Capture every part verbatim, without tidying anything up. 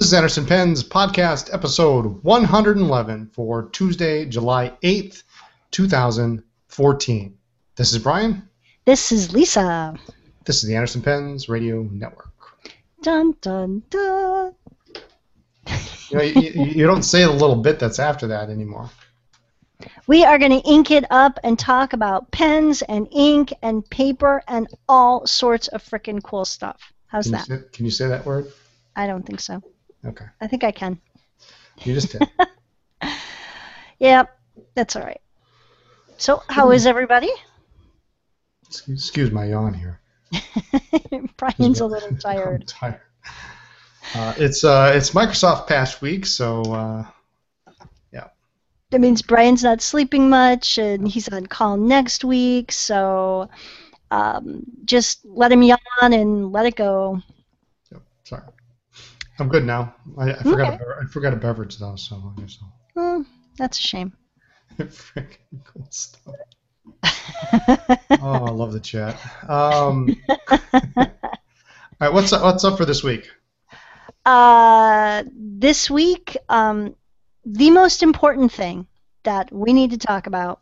is Anderson Pens podcast episode one hundred eleven for Tuesday, July eighth, two thousand fourteen. This is Brian. This is Lisa. This is the Anderson Pens Radio Network. Dun, dun, dun. You know, you, you don't say the little bit that's after that anymore. We are going to ink it up and talk about pens and ink and paper and all sorts of frickin' cool stuff. How's can that? You say, can you say that word? I don't think so. Okay. I think I can. You just did. Yeah, that's all right. So, how is everybody? Excuse, excuse my yawn here. Brian's a little tired. I'm tired. Uh, it's uh, it's Microsoft Patch Week, so uh, yeah. That means Brian's not sleeping much, and he's on call next week. So, um, just let him yawn and let it go. Yep, sorry. I'm good now. I, I forgot. Okay. A, I forgot a beverage though, so I guess Hmm, that's a shame. Freaking cool stuff. Oh, I love the chat. Um, all right, what's up, what's up for this week? Uh, this week, um, the most important thing that we need to talk about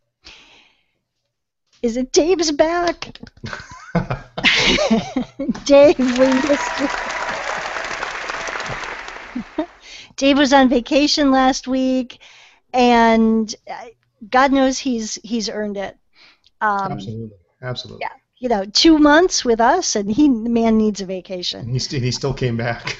is that Dave's back. Dave, we missed you. Dave was on vacation last week, and God knows he's he's earned it. Um, Absolutely, absolutely. Yeah. You know, two months with us, and he, the man needs a vacation. And he, st- he still came back.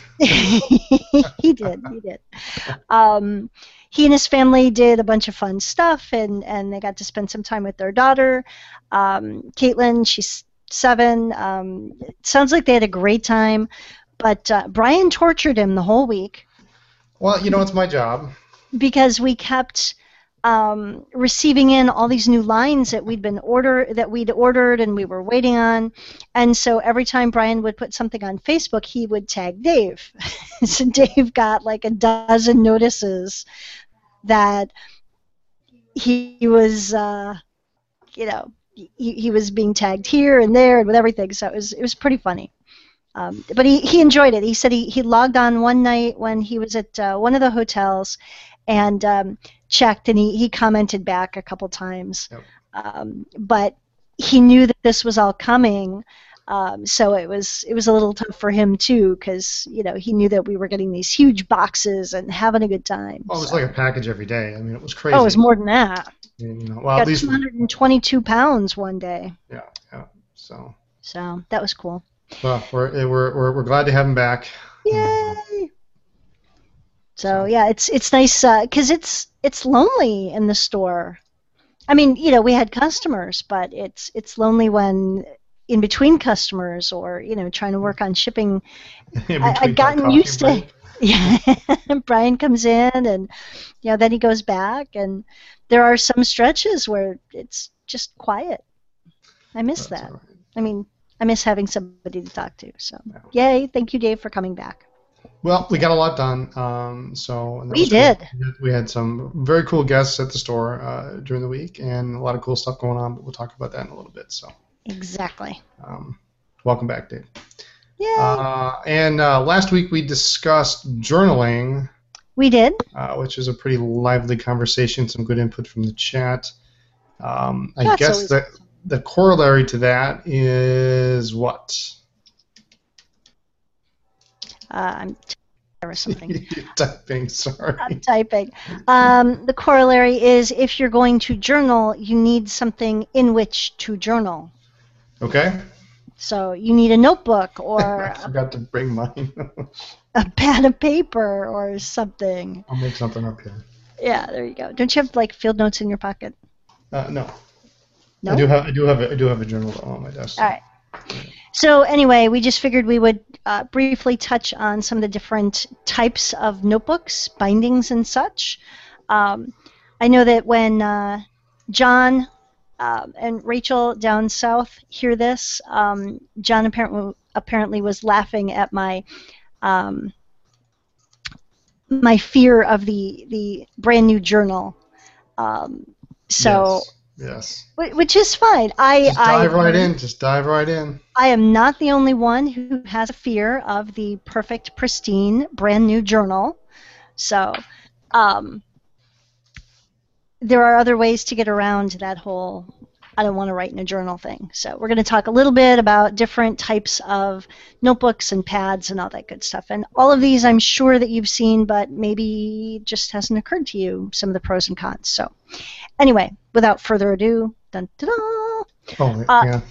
He did, he did. Um, he and his family did a bunch of fun stuff, and, and they got to spend some time with their daughter, um, Caitlin. She's seven. Um, it sounds like they had a great time, but uh, Brian tortured him the whole week. Well, you know, it's my job. Because we kept Um, receiving in all these new lines that we'd been order that we'd ordered and we were waiting on, and so every time Brian would put something on Facebook, he would tag Dave. So Dave got like a dozen notices that he was, uh, you know, he, he was being tagged here and there and with everything. So it was it was pretty funny. Um, but he, he enjoyed it. He said he, he logged on one night when he was at uh, one of the hotels and um, checked, and he, he commented back a couple times. Yep. Um, but he knew that this was all coming, um, so it was it was a little tough for him too, because you know he knew that we were getting these huge boxes and having a good time. Well, it was so. like a package every day. I mean, it was crazy. Oh, it was more than that. I mean, you know, We well, got at least two hundred twenty-two pounds one day. Yeah, yeah. So. So that was cool. Well, we're we're we're, we're glad to have him back. Yay! So yeah, it's it's nice because uh, it's it's lonely in the store. I mean, you know, we had customers, but it's it's lonely when in between customers or you know trying to work on shipping. I, I'd gotten used to. Yeah, Brian comes in and you know then he goes back, and there are some stretches where it's just quiet. I miss That's that. all right. I mean, I miss having somebody to talk to. So, yeah. Yay! Thank you, Dave, for coming back. Well, we got a lot done. Um, so and that We was did. Cool. We had some very cool guests at the store uh, during the week, and a lot of cool stuff going on. But we'll talk about that in a little bit. So, exactly. um, welcome back, Dave. Yay! Uh, and uh, last week we discussed journaling. We did. Uh, which is a pretty lively conversation. Some good input from the chat. Um, I That's guess always the the corollary to that is what? Uh, I'm t- or something. You're typing, sorry. I'm typing. Um, the corollary is if you're going to journal, you need something in which to journal. Okay. So you need a notebook or I forgot to bring mine. a pad of paper or something. I'll make something up here. Yeah, there you go. Don't you have like field notes in your pocket? Uh, no. No. I do have. I do have. A, I do have a journal on my desk. All right. So anyway, we just figured we would uh, briefly touch on some of the different types of notebooks, bindings, and such. Um, I know that when uh, John uh, and Rachel down south hear this, um, John apparently apparently was laughing at my um, my fear of the the brand new journal. Um, so. Yes. Yes. Which is fine. I Just I, dive right in. Just dive right in. I am not the only one who has a fear of the perfect, pristine, brand new journal. So um, there are other ways to get around that whole I don't want to write in a journal thing. So we're going to talk a little bit about different types of notebooks and pads and all that good stuff. And all of these I'm sure that you've seen, but maybe it just hasn't occurred to you, some of the pros and cons. So anyway, without further ado, dun, da, da. Oh, Uh, yeah.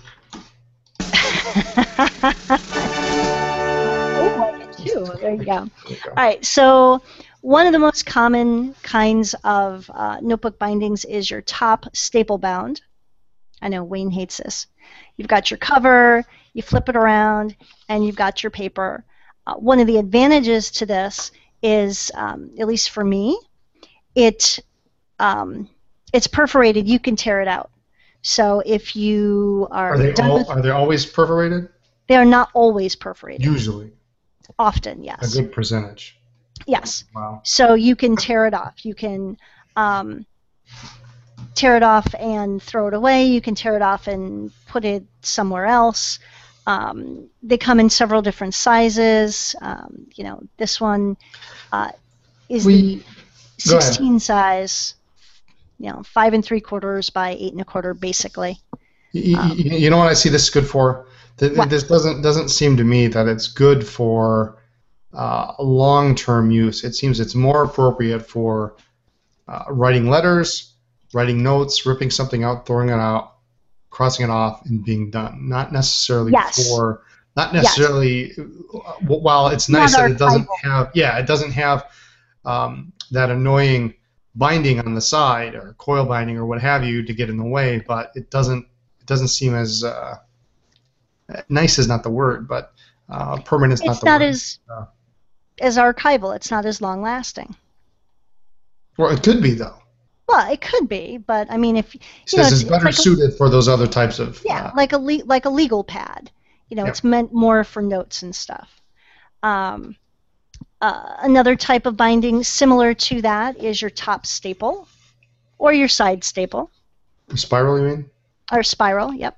Oh, I get two. There you go. All right, so one of the most common kinds of uh, notebook bindings is your top staple bound. I know Wayne hates this. You've got your cover, you flip it around, and you've got your paper. Uh, one of the advantages to this is, um, at least for me, it um, it's perforated. You can tear it out. So if you are Are they done all, with, are they always perforated? they are not always perforated. Usually. Often, yes. A good percentage. Yes. Wow. So you can tear it off. You can um, tear it off and throw it away. You can tear it off and put it somewhere else. Um, they come in several different sizes. Um, you know, this one uh, is We, the go ahead. sixteen size. You know, five and three quarters by eight and a quarter, basically. You, Um, you, you know what I see this good for? Th- What? This doesn't doesn't seem to me that it's good for uh, long-term use. It seems it's more appropriate for uh, writing letters, writing notes, ripping something out, throwing it out, crossing it off, and being done. Not necessarily Yes. for not necessarily. uh, While it's nice Not that it doesn't archival. have yeah it doesn't have um, that annoying binding on the side or coil binding or what have you to get in the way, but it doesn't it doesn't seem as uh, nice is not the word, but uh, permanent is not It's the not word. as Uh, as archival. It's not as long lasting. Well, it could be though. Well, it could be, but I mean, if He you know, says it's, it's better like a, suited for those other types of. yeah, Uh, like a le- like a legal pad. You know, Yeah. it's meant more for notes and stuff. Um, uh, another type of binding similar to that is your top staple, or your side staple, spiral, you mean? or spiral. Yep.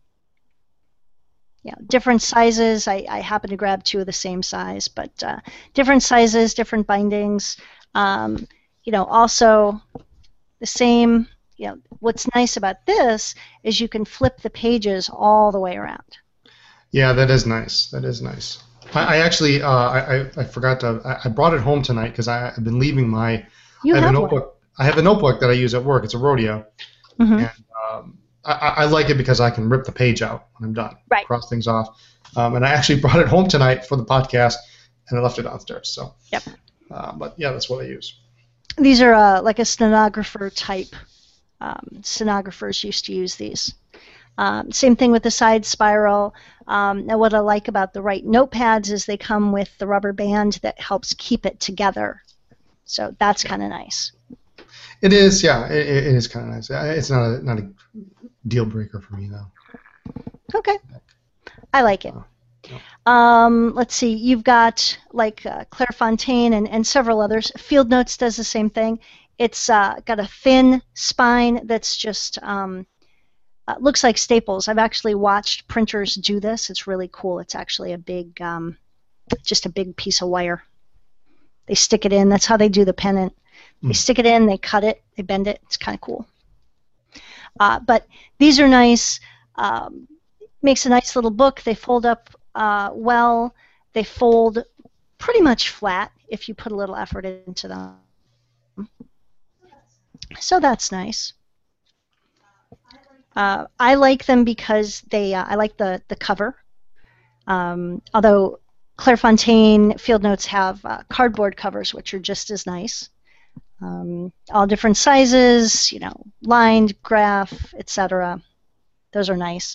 Yeah, different sizes. I, I happen to grab two of the same size, but uh, different sizes, different bindings. Um, you know, also the same. You know, what's nice about this is you can flip the pages all the way around. Yeah, that is nice. That is nice. I, I actually uh, I, I I forgot to. I, I brought it home tonight because I've been leaving my. You I have, have a one. notebook. I have a notebook that I use at work. It's a Rodeo, Mhm. and um, I, I like it because I can rip the page out when I'm done. Right. Cross things off. Um, and I actually brought it home tonight for the podcast, and I left it downstairs. So. Yep. Uh, but yeah, that's what I use. These are uh, like a stenographer type. Um, stenographers used to use these. Um, same thing with the side spiral. Um, now, what I like about the Write notepads is they come with the rubber band that helps keep it together. So that's kind of nice. It is, yeah. It, it is kind of nice. It's not a not a deal breaker for me though. Okay. I like it. Oh, yeah. Um, let's see. You've got like uh, Clairefontaine and, and several others. Field Notes does the same thing. It's uh, got a thin spine that's just um, uh, looks like staples. I've actually watched printers do this. It's really cool. It's actually a big, um, just a big piece of wire. They stick it in. That's how they do the pennant. They Mm. stick it in. They cut it. They bend it. It's kind of cool. Uh, but these are nice. Um, makes a nice little book. They fold up uh, well. They fold pretty much flat if you put a little effort into them. So that's nice. Uh, I like them because they. Uh, I like the the cover. Um, although Clairefontaine Field Notes have uh, cardboard covers, which are just as nice. Um, all different sizes, you know, lined, graph, et cetera. Those are nice.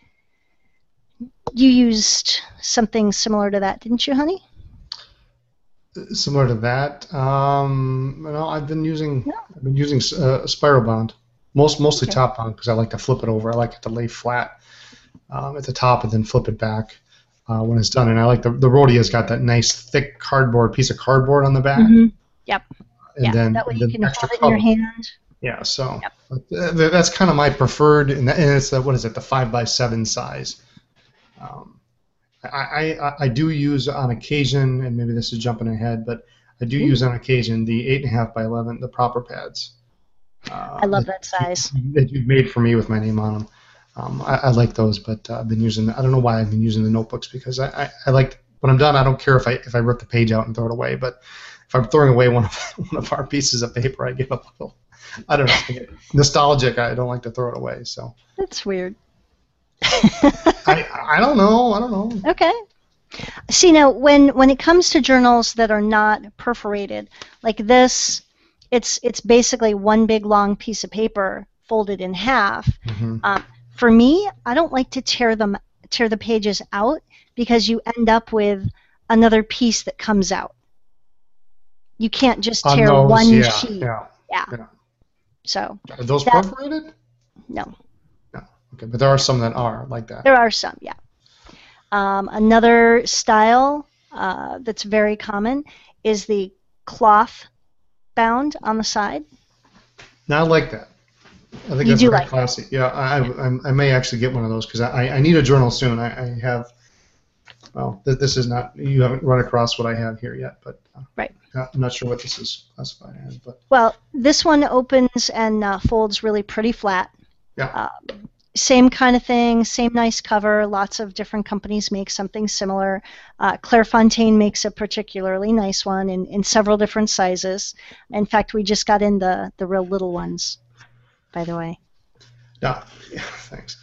You used something similar to that, didn't you, honey? Similar to that, um, no, I've been using No. I've been using uh, spiral bound, most mostly Okay. top bound because I like to flip it over. I like it to lay flat um, at the top and then flip it back uh, when it's done. And I like the the Rodeo's got that nice thick cardboard piece of cardboard on the back. Mm-hmm. Yep. And Yeah. then, That way and you then can extra hold it in your cover. hand. Yeah, so Yep. uh, th- that's kind of my preferred, and, that, and it's the, what is it, the five by seven size. Um, I, I, I do use on occasion, and maybe this is jumping ahead, but I do Mm. use on occasion the eight and a half by eleven, the proper pads. Uh, I love that, that size. that you've made for me with my name on them. Um, I, I like those, but uh, I've been using. I don't know why I've been using the notebooks because I, I, I like when I'm done. I don't care if I if I rip the page out and throw it away, but if I'm throwing away one of one of our pieces of paper, I get a little. I don't know. I get nostalgic. I don't like to throw it away. So That's weird. I I don't know. I don't know. Okay. See, now when when it comes to journals that are not perforated, like this, it's it's basically one big long piece of paper folded in half. Mm-hmm. Um, for me, I don't like to tear them tear the pages out because you end up with another piece that comes out. You can't just On tear those, one yeah, sheet. yeah, Yeah. yeah. So Are those that, perforated? no, No. Okay, but there are some that are like that. there are some, yeah. Um, another style uh, that's very common is the cloth bound on the side. Now I like that. I think You that's do very like classy. Yeah, I, I, I may actually get one of those because I, I need a journal soon. I, I have, well, th- this is not, you haven't run across what I have here yet, but uh, Right. I'm not sure what this is classified as. But Well, this one opens and uh, folds really pretty flat. yeah, Uh, same kind of thing, same nice cover. Lots of different companies make something similar. Uh, Clairefontaine makes a particularly nice one in, in several different sizes. In fact, we just got in the, the real little ones, by the way. no, yeah, thanks.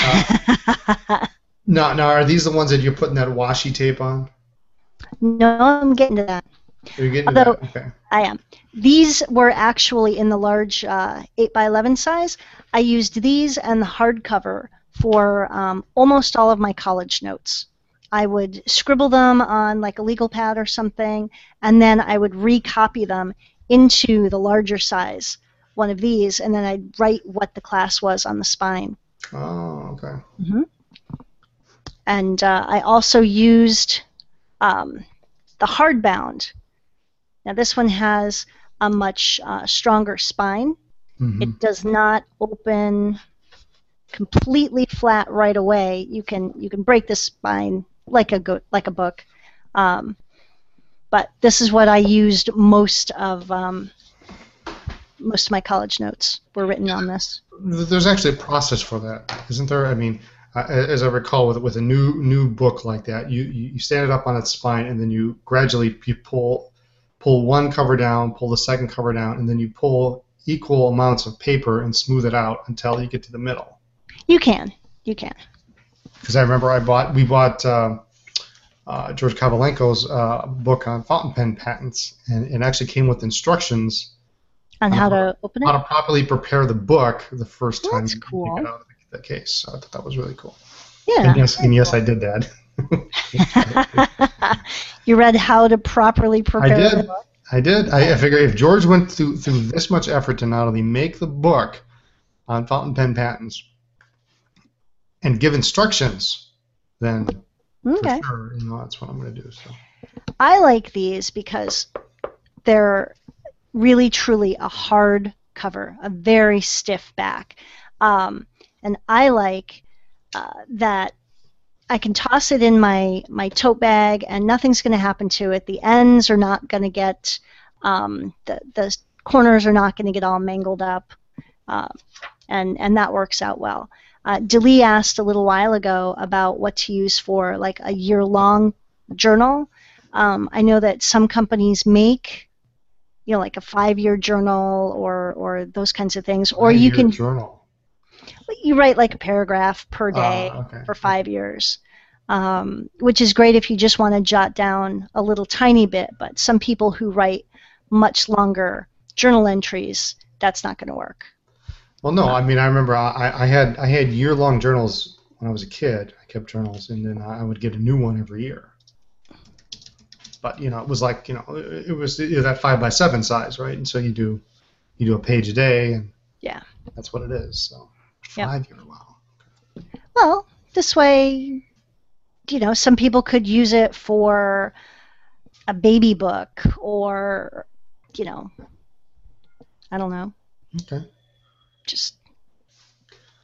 Uh, no, now are these the ones that you're putting that washi tape on? No, I'm getting to that. Are you getting Although, to that? Okay. I am. These were actually in the large uh, eight by eleven size. I used these and the hardcover for um, almost all of my college notes. I would scribble them on like a legal pad or something, and then I would recopy them into the larger size, one of these, and then I'd write what the class was on the spine. Oh, okay. Mm-hmm. And uh, I also used um, the hardbound. Now this one has a much uh, stronger spine. Mm-hmm. It does not open completely flat right away. You can you can break the spine like a go- like a book, um, but this is what I used most of um, most of my college notes were written on this. There's actually a process for that, isn't there? I mean, uh, as I recall, with with a new new book like that, you you stand it up on its spine, and then you gradually you pull pull one cover down, pull the second cover down, and then you pull equal amounts of paper and smooth it out until you get to the middle. You can, you can. Because I remember I bought we bought uh, uh, George Kovalenko's uh, book on fountain pen patents, and it actually came with instructions On how to open how it? to properly prepare the book the first Well, time that's you cool. take it out of the case. So I thought that was really cool. Yeah. And yes, and yes, I did that. You read how to properly I prepare the did. book? I did. I, I figured if George went through through this much effort to not only make the book on fountain pen patents and give instructions, then Okay. for sure, you know, that's what I'm going to do. So I like these because they're really, truly a hard cover, a very stiff back. Um, and I like uh, that I can toss it in my, my tote bag and nothing's going to happen to it. The ends are not going to get, um, the, the corners are not going to get all mangled up. Uh, and, and that works out well. Uh, Delee asked a little while ago about what to use for like a year-long journal. Um, I know that some companies make, you know, like a five-year journal or or those kinds of things, or you Five-year can journal. you write like a paragraph per day Ah, okay. for five years, um, which is great if you just want to jot down a little tiny bit. But some people who write much longer journal entries, that's not going to work. Well, no, I mean, I remember I, I had I had year-long journals when I was a kid. I kept journals, and then I would get a new one every year. But you know, it was like you know, it was that five by seven size, right? And so you do you do a page a day, and Yeah. that's what it is. So Yep. five year, wow. Well, this way, you know, some people could use it for a baby book or, you know, I don't know, Okay. just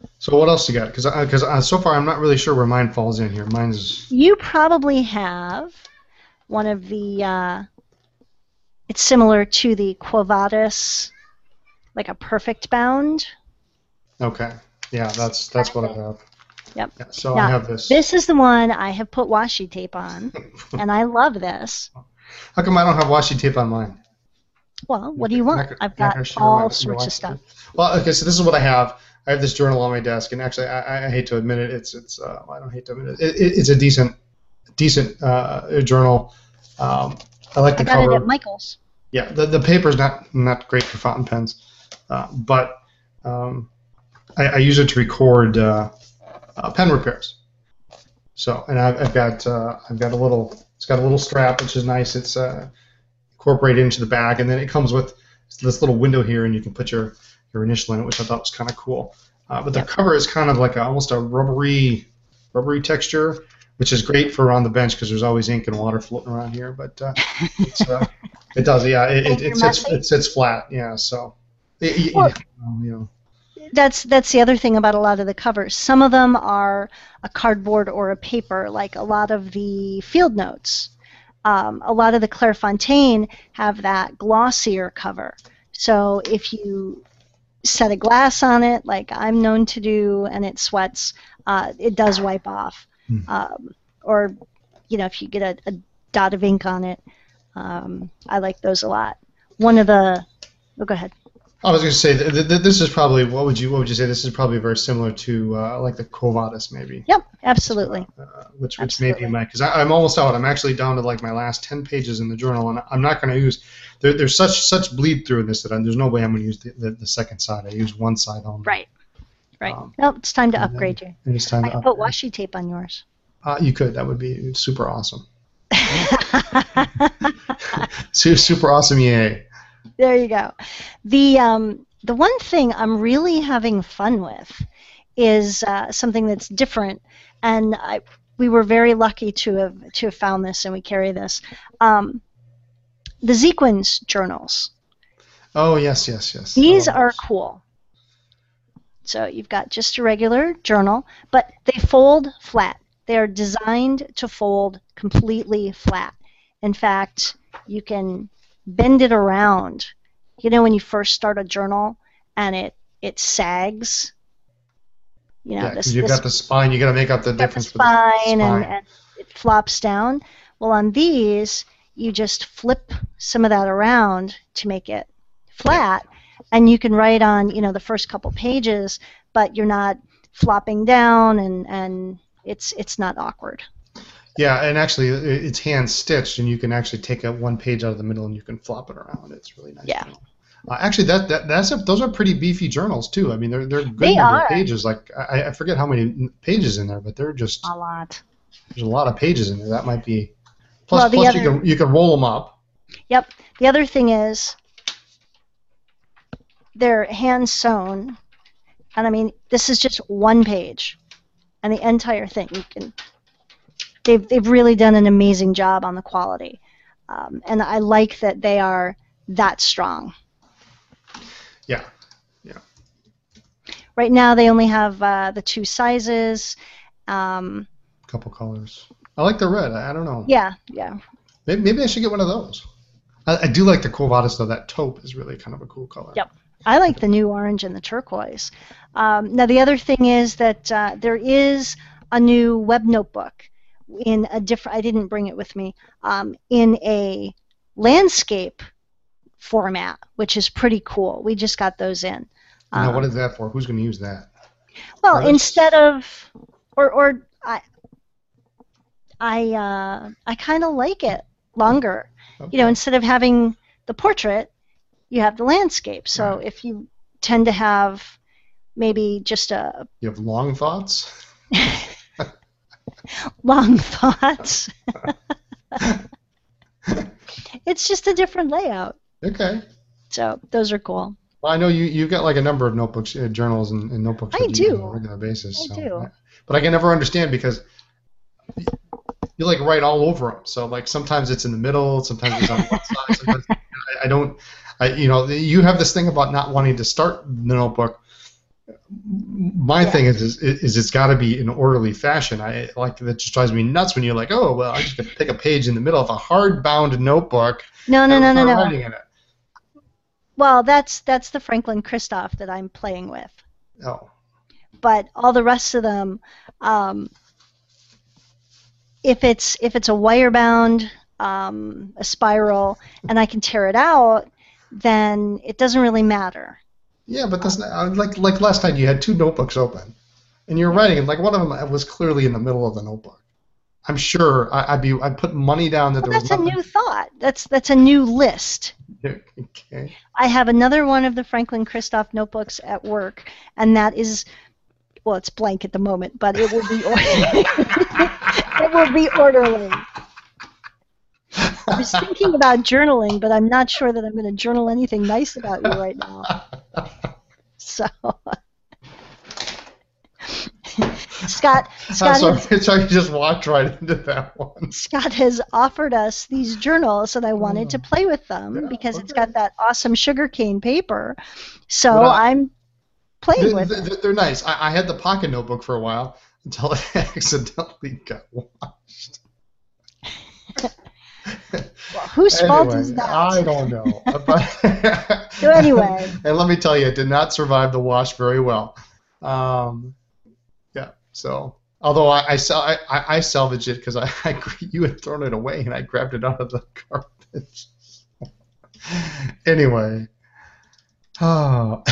So what else you got? Because because uh, so far I'm not really sure where mine falls in here. Mine's You probably have one of the, uh, it's similar to the Quo Vadis, like a perfect bound. okay. Yeah, that's that's what I have. Yep. Yeah, so Now, I have this. this is the one I have put washi tape on, and I love this. How come I don't have washi tape on mine? Well, what do you Not want? gonna- I've not got gonna share my- all my sorts washi of stuff. tape. Well, okay, so this is what I have. I have this journal on my desk, and actually, I, I hate to admit it, it's it's uh, I don't hate to admit it. it, it it's a decent decent uh, journal. Um, I like the I got cover. it at Michael's. Yeah, the the paper's not not great for fountain pens, uh, but um, I, I use it to record uh, uh, pen repairs. So, and I've, I've got uh, I've got a little. It's got a little strap, which is nice. It's uh, incorporated into the back, and then it comes with this little window here, and you can put your your initial in it, which I thought was kind of cool. Uh, but the Yep. cover is kind of like a, almost a rubbery rubbery texture, which is great for on the bench because there's always ink and water floating around here. But uh, it's, uh, it does, yeah. It, it, it sits it sits flat, yeah. So, it, it, Well, you know. That's that's the other thing about a lot of the covers. Some of them are a cardboard or a paper, like a lot of the field notes. Um, a lot of the Clairefontaine have that glossier cover. So if you set a glass on it, like I'm known to do, and it sweats, uh, it does wipe off. Hmm. Um, or, you know, if you get a, a dot of ink on it, um, I like those a lot. One of the, oh, go ahead. I was going to say th- th- this is probably what would you what would you say? This is probably very similar to uh, like the Quo Vadis maybe. Yep, absolutely. Uh, which which Absolutely. may be my because I'm almost out. I'm actually down to like my last ten pages in the journal, and I'm not going to use. There, there's such such bleed through in this that I'm, there's no way I'm going to use the, the, the second side. I use one side only. Right, right. Um, Well, it's time to and then- upgrade you. And it's time I to can put upgrade. washi tape on yours. Uh, you could. That would be super awesome. Su- Super awesome, yay! There you go. The um, the one thing I'm really having fun with is uh, something that's different, and I, we were very lucky to have to have found this, and we carry this. Um, the Zequins journals. Oh yes, yes, yes. These I love are those. cool. So you've got just a regular journal, but they fold flat. They are designed to fold completely flat. In fact, you can bend it around. You know when you first start a journal and it it sags. You know Yeah, 'cause this you've this got the spine. You got to make up the got the difference with the spine, and, spine. and it flops down. Well, on these, you just flip some of that around to make it flat, and you can write on, you know, the first couple pages, but you're not flopping down, and, and it's it's not awkward. Yeah, and actually, it- it's hand stitched, and you can actually take out one page out of the middle, and you can flop it around. It's really nice. Yeah. Uh, actually, that, that that's a, those are pretty beefy journals too. I mean, they're they're good They number are. of pages. Like I, I forget how many pages in there, but they're just A lot. there's a lot of pages in there. That might be. Plus, Well, the plus you other- can you can roll them up. Yep. The other thing is they're hand sewn, and I mean this is just one page, and the entire thing you can. They've they've really done an amazing job on the quality, um, and I like that they are that strong. Yeah. Right now they only have uh, the two sizes. Um, Couple colors. I like the red. I, I don't know. yeah, yeah. Maybe, maybe I should get one of those. I, I do like the Quo Vadis though. That taupe is really kind of a cool color. Yep. I like the new orange and the turquoise. Um, now the other thing is that uh, there is a new web notebook in a different. I didn't bring it with me. Um, in a landscape format, which is pretty cool. We just got those in. Now, Um, what is that for? Who's going to use that? well, artists? instead of, or or I, I uh, I kind of like it longer. You know, Okay. instead of having the portrait, you have the landscape. So Right. if you tend to have maybe just a You have long thoughts. long thoughts, it's just a different layout. Okay. So those are cool. Well, I know you you've got like a number of notebooks, uh, journals, and, and notebooks. I that you use do. on a regular basis. I so, do. But I can never understand because you like write all over them. So like sometimes it's in the middle, sometimes it's on one side. Sometimes I, I don't. I you know you have this thing about not wanting to start the notebook my Yeah. thing is, is is it's got to be in orderly fashion. I like that just drives me nuts when you're like, oh well, I just got to pick a page in the middle of a hardbound notebook No, no, and no, no, start no. writing in it. Well, that's that's the Franklin Christoph that I'm playing with. Oh, But all the rest of them, um, if it's if it's a wire bound, um, a spiral, and I can tear it out, then it doesn't really matter. yeah, but that's not, like like last night you had two notebooks open, and you're writing, and like one of them was clearly in the middle of the notebook. I'm sure I, I'd be I'd put money down that Well, there was that's a nothing. new thought. That's that's a new list. Okay. I have another one of the Franklin Christoph notebooks at work, and that is, well, it's blank at the moment, but it will be or- it will be orderly. I was thinking about journaling, but I'm not sure that I'm going to journal anything nice about you right now. So, Scott, I'm Scott, sorry, has, sorry, you just walked right into that one. Scott has offered us these journals, and I wanted to play with them Yeah, because it's okay. got that awesome sugarcane paper. So But I- I'm playing They're, with it. they're, they're nice. I, I had the pocket notebook for a while until it accidentally got washed. Well, whose fault Anyway, is that? I don't know. But- So anyway. And let me tell you, it did not survive the wash very well. Um, yeah, so although I I, sal- I, I I salvaged it because I, I you had thrown it away and I grabbed it out of the garbage. Anyway. Oh.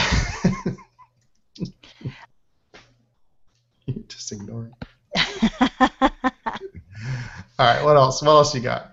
You just ignore it. All right, what else? What else you got?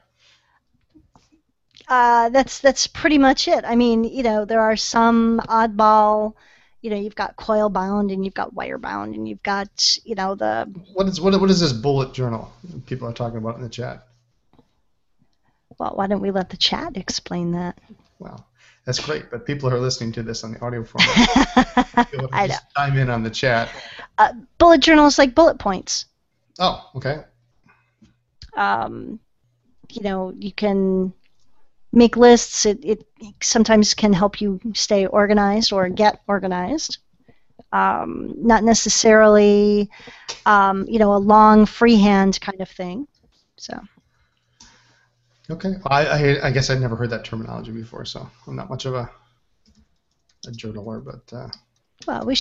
uh, that's that's pretty much it. I mean, you know, there are some oddball. You know, you've got coil bound and you've got wire bound and you've got, you know, the. What is what, what is this bullet journal people are talking about in the chat? Well, why don't we let the chat explain that? Well, that's great, but people who are listening to this on the audio format, you'll I know. just chime in on the chat. Uh, bullet journals like bullet points. Oh, okay. Um, you know, you can make lists. It, it sometimes can help you stay organized or get organized. Um, not necessarily, um, you know, a long freehand kind of thing. So. Okay. I, I I guess I'd never heard that terminology before, so I'm not much of a a journaler, but uh, Well, we. Should.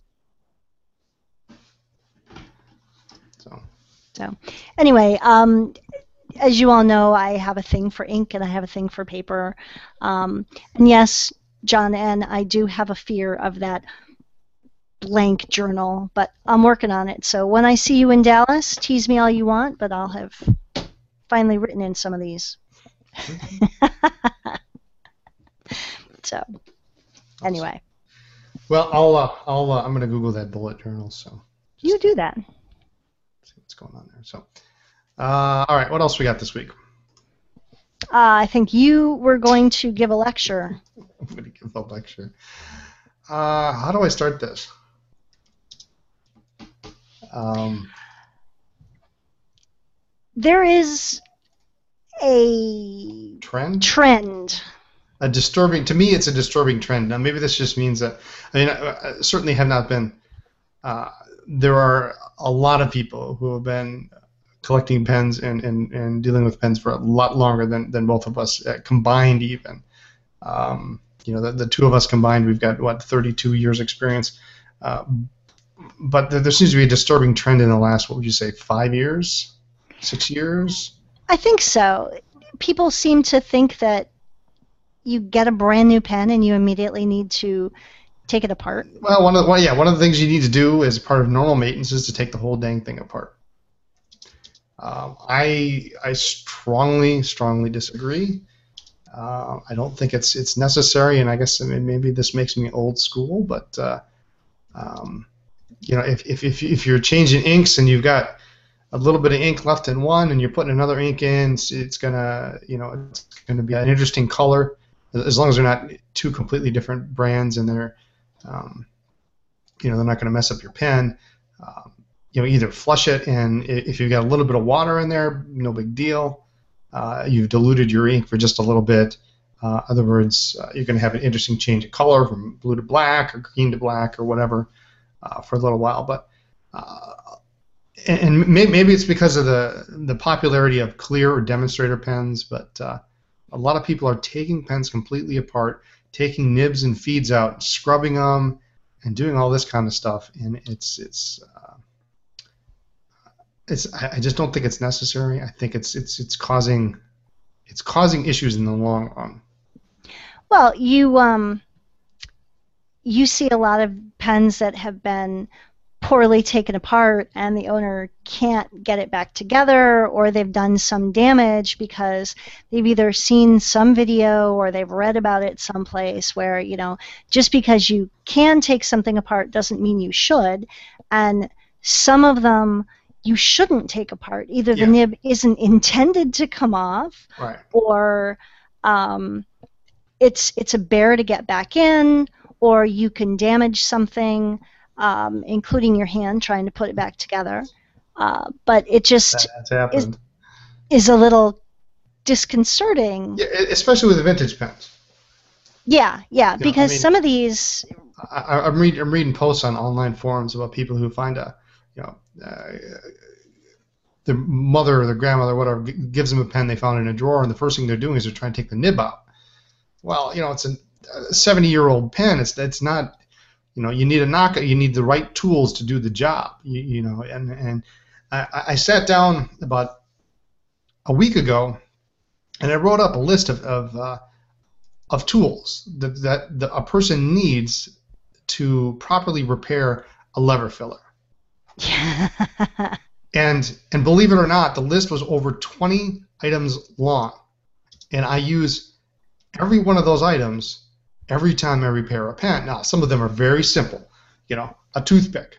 so. So, anyway, um, as you all know, I have a thing for ink and I have a thing for paper. Um, and yes, John, and I do have a fear of that blank journal, but I'm working on it. So when I see you in Dallas, tease me all you want, but I'll have finally written in some of these. So, anyway. Well, I'll uh, I'll uh, I'm gonna Google that bullet journal. So You do that. see what's going on there. So, uh, all right, what else we got this week? Uh, I think you were going to give a lecture. I'm gonna give a lecture. Uh, how do I start this? Um, There is a trend. trend. A disturbing to me. It's a disturbing trend. Now, maybe this just means that I mean, I, I certainly have not been. Uh, there are a lot of people who have been collecting pens and, and, and dealing with pens for a lot longer than, than both of us uh, combined even. Um, you know, the, the two of us combined, we've got, what, thirty-two years experience. Uh, but there, there seems to be a disturbing trend in the last, what would you say, five years? Six years? I think so. People seem to think that you get a brand new pen and you immediately need to take it apart. Well, one of the, well, yeah, one of the things you need to do as part of normal maintenance is to take the whole dang thing apart. Um, I I strongly strongly disagree. Uh, I don't think it's it's necessary, and I guess I mean, maybe this makes me old school, but uh, um, you know, if, if if if you're changing inks and you've got a little bit of ink left in one, and you're putting another ink in, it's, it's gonna you know it's gonna be an interesting color, as long as they're not two completely different brands and they're um, you know they're not gonna mess up your pen. Um, You know, either flush it, and if you've got a little bit of water in there, no big deal. Uh, you've diluted your ink for just a little bit. Uh, in other words, uh, you're going to have an interesting change of color from blue to black or green to black or whatever. uh, for a little while. But uh, and, and may, maybe it's because of the the popularity of clear or demonstrator pens, but uh, a lot of people are taking pens completely apart, taking nibs and feeds out, scrubbing them, and doing all this kind of stuff, and it's it's uh, it's I just don't think it's necessary. I think it's it's it's causing it's causing issues in the long run. Well, you um you see a lot of pens that have been poorly taken apart and the owner can't get it back together, or they've done some damage because they've either seen some video or they've read about it someplace where, you know, just because you can take something apart doesn't mean you should. And some of them you shouldn't take apart. Either the Yeah. nib isn't intended to come off, Right. or um, it's it's a bear to get back in, or you can damage something, um, including your hand trying to put it back together. Uh, but it just That's happened. is a little disconcerting. Yeah, e- especially with the vintage pens. Yeah, yeah, I because mean- some of these, I, I- I'm reading I'm reading posts on online forums about people who find a, you know, uh, their mother or their grandmother or whatever g- gives them a pen they found in a drawer, and the first thing they're doing is they're trying to take the nib out. Well, you know, it's a seventy-year-old pen. It's it's not, you know, you need a knock. You need the right tools to do the job. You, you know, and and I, I sat down about a week ago, and I wrote up a list of of, uh, of tools that that the, a person needs to properly repair a lever filler. And and believe it or not, the list was over twenty items long, and I use every one of those items every time I repair a pen. Now, some of them are very simple, you know, a toothpick,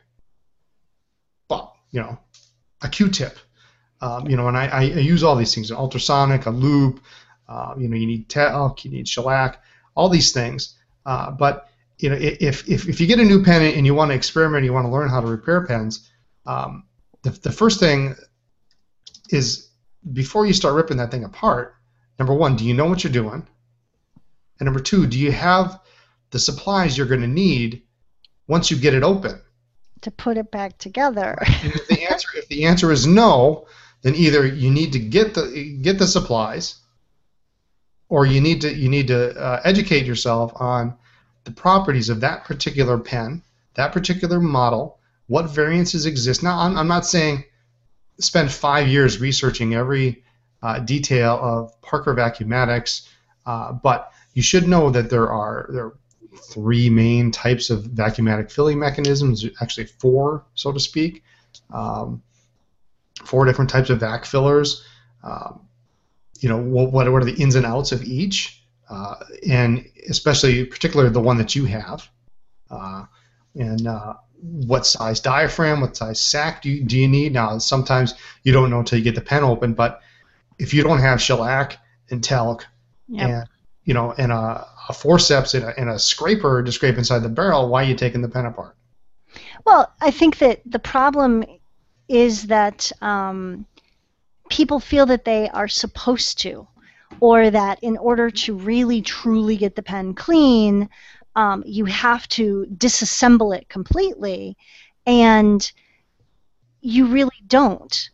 but you know, a Q-tip, um, you know, and I, I use all these things: an ultrasonic, a loop, uh, you know, you need talc, you need shellac, all these things. Uh, but you know, if, if if you get a new pen and you want to experiment, you want to learn how to repair pens. Um, The, the first thing is, before you start ripping that thing apart, number one, do you know what you're doing? And number two, do you have the supplies you're going to need once you get it open? to put it back together. And if the answer if the answer is no, then either you need to get the get the supplies, or you need to you need to uh, educate yourself on the properties of that particular pen, that particular model, what variances exist. Now, I'm, I'm not saying spend five years researching every uh, detail of Parker Vacuumatics, uh, but you should know that there are there are three main types of vacuumatic filling mechanisms, actually four, so to speak, um, four different types of vac fillers. Um, you know, what, what are the ins and outs of each, uh, and especially, particularly the one that you have, uh, and uh, what size diaphragm, what size sac do you, do you need? Now, sometimes you don't know until you get the pen open, but if you don't have shellac and talc, Yep. and you know, and a, a forceps and a, and a scraper to scrape inside the barrel, why are you taking the pen apart? Well, I think that the problem is that um, people feel that they are supposed to, or that in order to really truly get the pen clean, um, you have to disassemble it completely, and you really don't.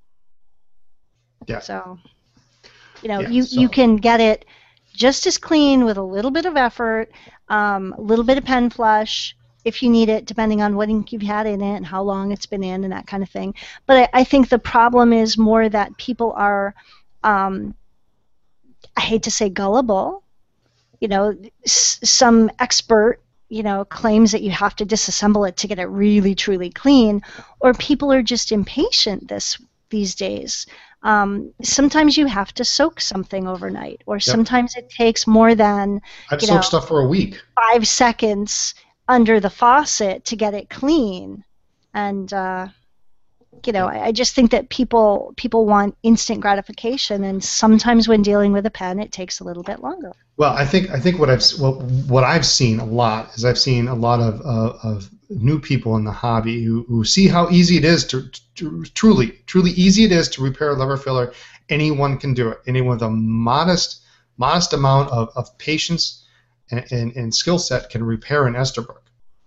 Yeah. So, you know, Yeah, you, so- you can get it just as clean with a little bit of effort, um, a little bit of pen flush, if you need it, depending on what ink you've had in it and how long it's been in and that kind of thing. But I, I think the problem is more that people are, um, I hate to say gullible. You know, s- some expert, you know, claims that you have to disassemble it to get it really, truly clean, or people are just impatient this these days. Um, sometimes you have to soak something overnight, or sometimes it takes more than I've you soaked know, stuff for a week. five seconds under the faucet to get it clean. And uh, you know, I, I just think that people people want instant gratification, and sometimes when dealing with a pen, it takes a little bit longer. Well, I think I think what I've well, what I've seen a lot is I've seen a lot of uh, of new people in the hobby who, who see how easy it is to, to truly truly easy it is to repair a lever filler. Anyone can do it. Anyone with a modest modest amount of, of patience and, and, and skill set can repair an Esterbrook.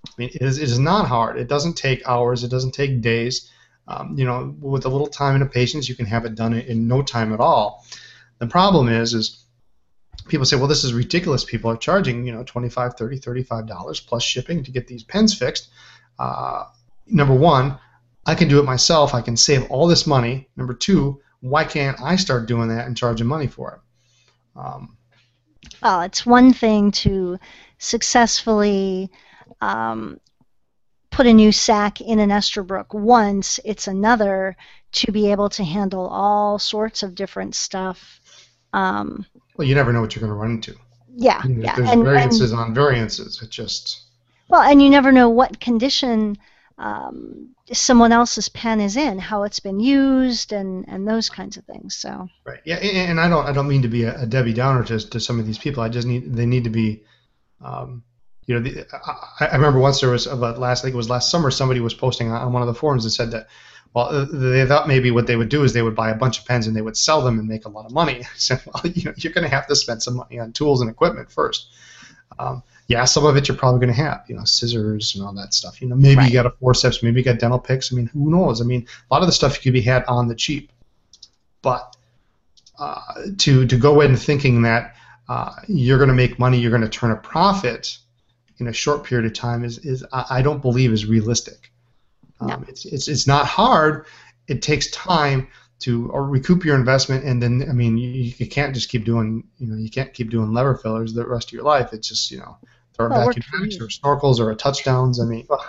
I mean, it is, it is not hard. It doesn't take hours. It doesn't take days. Um, you know, with a little time and a patience, you can have it done in, in no time at all. The problem is, is people say, well, this is ridiculous. People are charging, you know, twenty-five, thirty, thirty-five dollars plus shipping to get these pens fixed. Uh, number one, I can do it myself. I can save all this money. Number two, why can't I start doing that and charging money for it? Um, well, it's one thing to successfully um, put a new sack in an Esterbrook once. It's another to be able to handle all sorts of different stuff. Um, well, you never know what you're going to run into. Yeah, you know, yeah. There's and, variances and, on variances. It just... Well, and you never know what condition um, someone else's pen is in, how it's been used, and, and those kinds of things. So. Right. Yeah, and I don't I don't mean to be a, a Debbie Downer to to some of these people. I just need they need to be, um, you know, the, I, I remember once there was about last I think it was last summer somebody was posting on one of the forums and said that, well, they thought maybe what they would do is they would buy a bunch of pens and they would sell them and make a lot of money. I said, well, you know, you're going to have to spend some money on tools and equipment first. Um, yeah, some of it you're probably going to have, you know, scissors and all that stuff. You know, maybe right. you got a forceps, maybe you got dental picks. I mean, who knows? I mean, a lot of the stuff could be had on the cheap. But uh, to to go in thinking that uh, you're going to make money, you're going to turn a profit in a short period of time is is I don't believe is realistic. Um, no. It's it's it's not hard. It takes time to or recoup your investment, and then I mean you, you can't just keep doing you know you can't keep doing lever fillers the rest of your life. It's just you know or well, vacuum packs or snorkels or a touchdowns. I mean, well,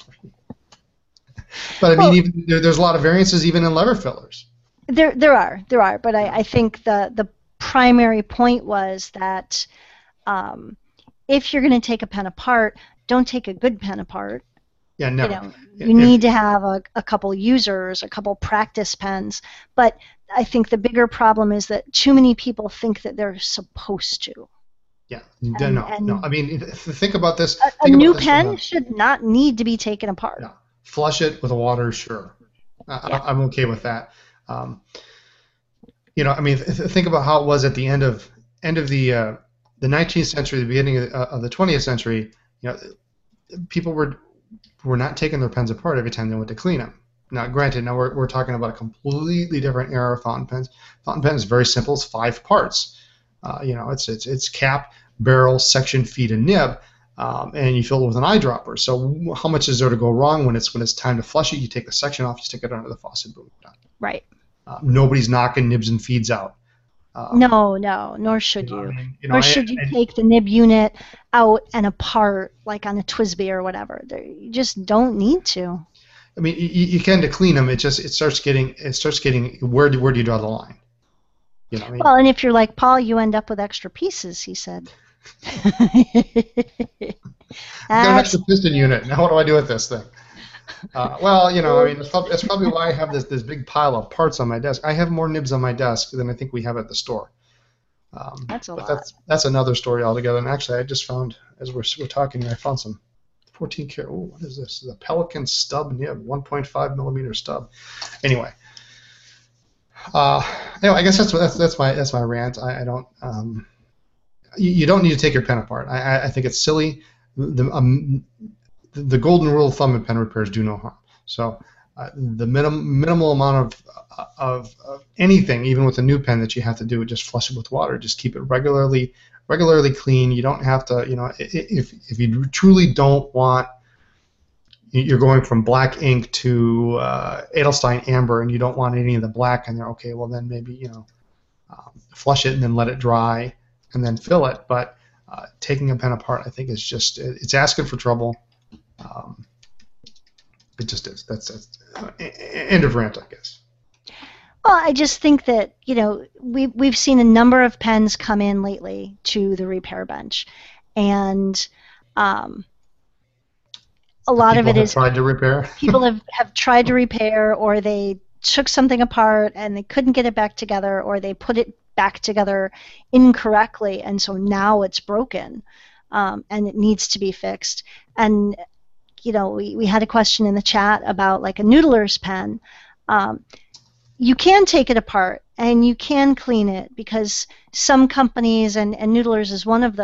but I mean well, even, there, there's a lot of variances even in lever fillers. There there are there are, but I, I think the the primary point was that um, if you're going to take a pen apart, don't take a good pen apart. Yeah, never. You know, you if, need to have a, a couple users, a couple practice pens. But I think the bigger problem is that too many people think that they're supposed to. Yeah, and, no, and no. I mean, think about this. A, think a new about this pen should not need to be taken apart. No. Flush it with water, sure. I, yeah. I'm okay with that. Um, you know, I mean, th think about how it was at the end of end of the uh, the nineteenth century, the beginning of, uh, of the twentieth century. You know, people were were not taking their pens apart every time they went to clean them. Now, granted, now we're we're talking about a completely different era of fountain pens. Fountain pen is very simple. It's five parts. Uh, you know, it's it's it's cap, barrel, section, feed, and nib. Um, and you fill it with an eyedropper. So how much is there to go wrong when it's when it's time to flush it? You take the section off, you stick it under the faucet, boom, done. Right. Uh, nobody's knocking nibs and feeds out. Um, no, no, nor should you. you. Know, I mean, you know, nor should and, you and, take the nib unit out and apart like on a T W S B I or whatever. There, you just don't need to. I mean, you, you can to clean them. It just it starts getting it starts getting where do where do you draw the line? You know, I mean, well, and if you're like Paul, you end up with extra pieces. He said. I've got an extra piston unit. Now what do I do with this thing? Uh, well, you know, I mean, that's probably, that's probably why I have this this big pile of parts on my desk. I have more nibs on my desk than I think we have at the store. Um, that's a but lot. That's that's another story altogether. And actually, I just found as we're we're talking here, I found some fourteen karat. Oh, what is this? This is a Pelican stub nib, one point five millimeter stub. Anyway, uh, anyway, I guess that's that's that's my that's my rant. I, I don't. Um, you, you don't need to take your pen apart. I I, I think it's silly. The um, the golden rule of thumb in pen repairs: do no harm. So uh, the minim, minimal amount of, of of anything, even with a new pen, that you have to do, just flush it with water. Just keep it regularly regularly clean. You don't have to, you know, if if you truly don't want, you're going from black ink to uh, Edelstein amber, and you don't want any of the black in there. Okay, well then maybe you know, um, flush it and then let it dry, and then fill it. But uh, taking a pen apart, I think, is just it's asking for trouble. Um, it just is. That's, that's uh, end of rant, I guess. Well, I just think that, you know, we, we've seen a number of pens come in lately to the repair bench, and um, a lot people of it have is tried to repair. people have, have tried to repair, or they took something apart and they couldn't get it back together, or they put it back together incorrectly, and so now it's broken, um, and it needs to be fixed. And you know, we, we had a question in the chat about like a noodler's pen. Um, you can take it apart and you can clean it, because some companies, and, and Noodlers is one of them, that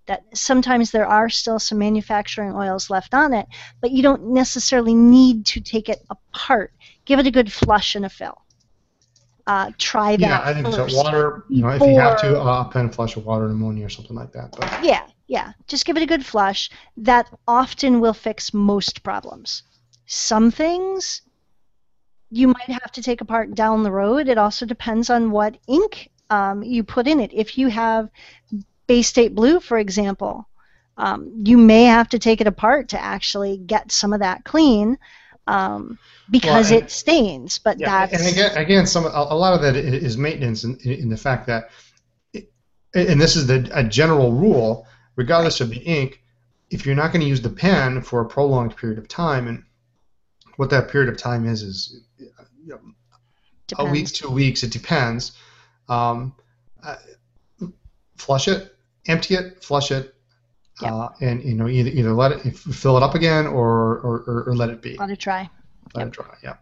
that sometimes there are still some manufacturing oils left on it, but you don't necessarily need to take it apart. Give it a good flush and a fill. Uh, try that Yeah, I think first. so. Water, you know, if you have to, uh, a pen flush of water and ammonia or something like that. But yeah, yeah, just give it a good flush. That often will fix most problems. Some things you might have to take apart down the road. It also depends on what ink um, you put in it. If you have Bay State Blue, for example, um, you may have to take it apart to actually get some of that clean. Um, because well, and, it stains, but yeah, that's... And again, again some, a, a lot of that is maintenance in, in the fact that, it, and this is the, a general rule, regardless of the ink, if you're not going to use the pen for a prolonged period of time, and what that period of time is, is you know, a week, two weeks, it depends, um, uh, flush it, empty it, flush it, yep. uh, and you know either either let it fill it up again or or, or, or let it be. Let it dry. Let yep. it dry. Yeah.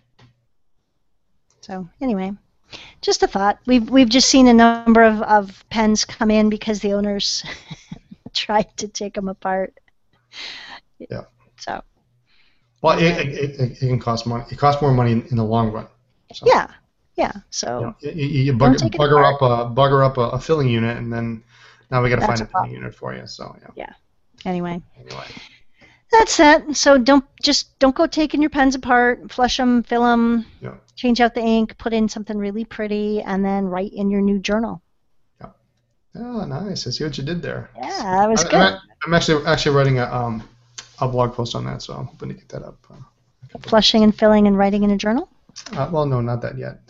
So anyway, just a thought. We've we've just seen a number of, of pens come in because the owners tried to take them apart. Yeah. So. Well, it, it, it, it can cost money. It costs more money in, in the long run. So, yeah. Yeah. So. You, know, you, you bug, bugger up a bugger up a, a filling unit, and then now we got to find a filling unit for you. So yeah. Yeah. Anyway. Anyway. That's it. So don't just don't go taking your pens apart, flush them, fill them, yeah. change out the ink, put in something really pretty, and then write in your new journal. Yeah. Oh, nice. I see what you did there. Yeah, that was I, good. I'm, I'm actually actually writing a um a blog post on that, so I'm hoping to get that up. Uh, Flushing and filling and writing in a journal? Uh, well, no, not that yet.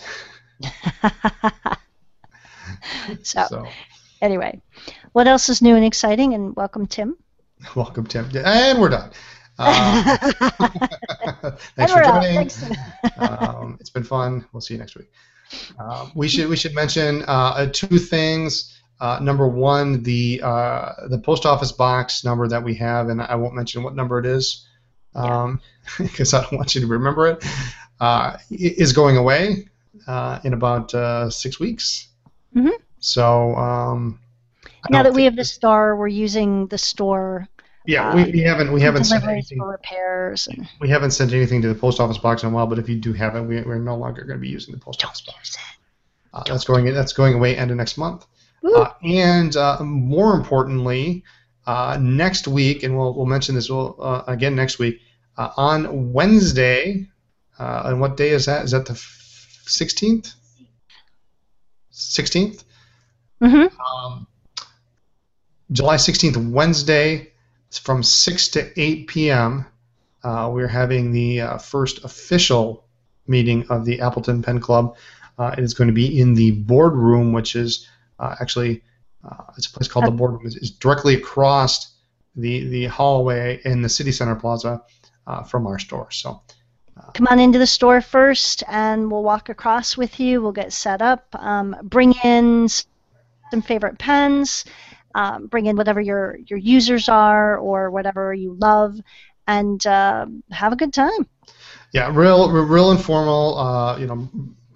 so, so, anyway, what else is new and exciting? And welcome, Tim. Welcome, Tim. And we're done. Uh, thanks and for joining. Thanks. um, it's been fun. We'll see you next week. Uh, we should we should mention uh, two things. Uh, number one, the uh, the post office box number that we have, and I won't mention what number it is um, because I don't want you to remember it, uh, is going away uh, in about uh, six weeks. Mm-hmm. So um, now that we have the store, we're using the store. Yeah, uh, we, we haven't we haven't sent deliveries anything for repairs. And we haven't sent anything to the post office box in a while. But if you do have it, we, we're no longer going to be using the post don't office box. Use it. Uh, that's going that's going away end of next month. Uh, and uh, more importantly, uh, next week, and we'll we'll mention this we'll, uh, again next week uh, on Wednesday. Uh, and what day is that? Is that the sixteenth? Sixteenth. Mm-hmm. Um, July sixteenth, Wednesday, from six to eight p m Uh, we're having the uh, first official meeting of the Appleton Pen Club. Uh, it is going to be in the boardroom, which is uh, actually uh, it's a place called the boardroom. It's, it's directly across the the hallway in the City Center Plaza uh, from our store. So uh, come on into the store first, and we'll walk across with you. We'll get set up. Um, bring in some favorite pens. Um, bring in whatever your your users are or whatever you love, and uh, have a good time. Yeah, real real informal. Uh, you know.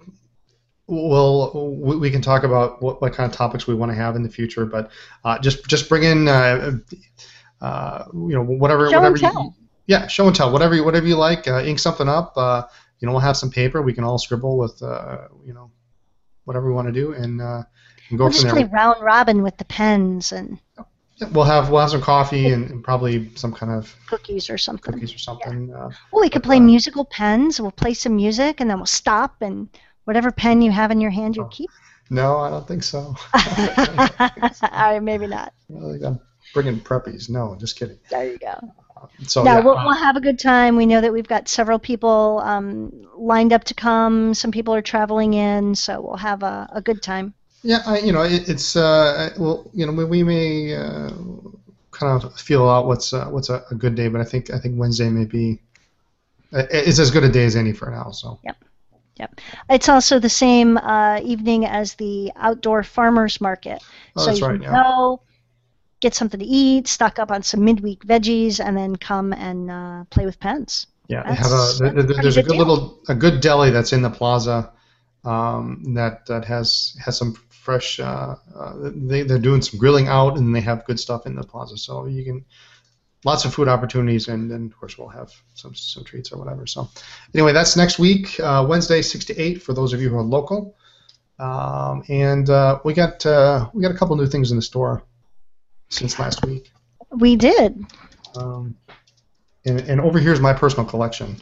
Well, we can talk about what, what kind of topics we want to have in the future, but uh, just just bring in, uh, uh, you know, whatever show whatever and tell. you, yeah, show and tell, whatever you, whatever you like. Uh, ink something up. Uh, you know, we'll have some paper. We can all scribble with, uh, you know, whatever we want to do, and, uh, and go we'll from just there. play round robin with the pens and. Yeah, we'll have we'll have some coffee and, and probably some kind of cookies or something. Cookies or something. Yeah. Uh, well, we could but, play uh, musical musical pens. We'll play some music, and then we'll stop and. Whatever pen you have in your hand, you oh, keep. No, I don't think so. All right, maybe not. Well, I'm bringing preppies. No, just kidding. There you go. Uh, so no, yeah, we'll, uh, we'll have a good time. We know that we've got several people um, lined up to come. Some people are traveling in, so we'll have a, a good time. Yeah, I, you know, it, it's uh, well, you know, we, we may uh, kind of feel out what's uh, what's a, a good day, but I think I think Wednesday may be it's as good a day as any for now. So. Yep. Yep. It's also the same uh, evening as the outdoor farmers market. Oh, so that's you right, can yeah. go, get something to eat, stock up on some midweek veggies, and then come and uh, play with pens. Yeah, they That's- have a there, that's a there- there's a pretty good good deal. little a good deli that's in the plaza um, that that has has some fresh. Uh, uh, they they're doing some grilling out, and they have good stuff in the plaza. So you can lots of food opportunities, and then of course we'll have some some treats or whatever. So anyway, that's next week, uh, Wednesday, six to eight, for those of you who are local. Um, and uh, we got uh, we got a couple new things in the store since last week. We did. Um, and, and over here is my personal collection.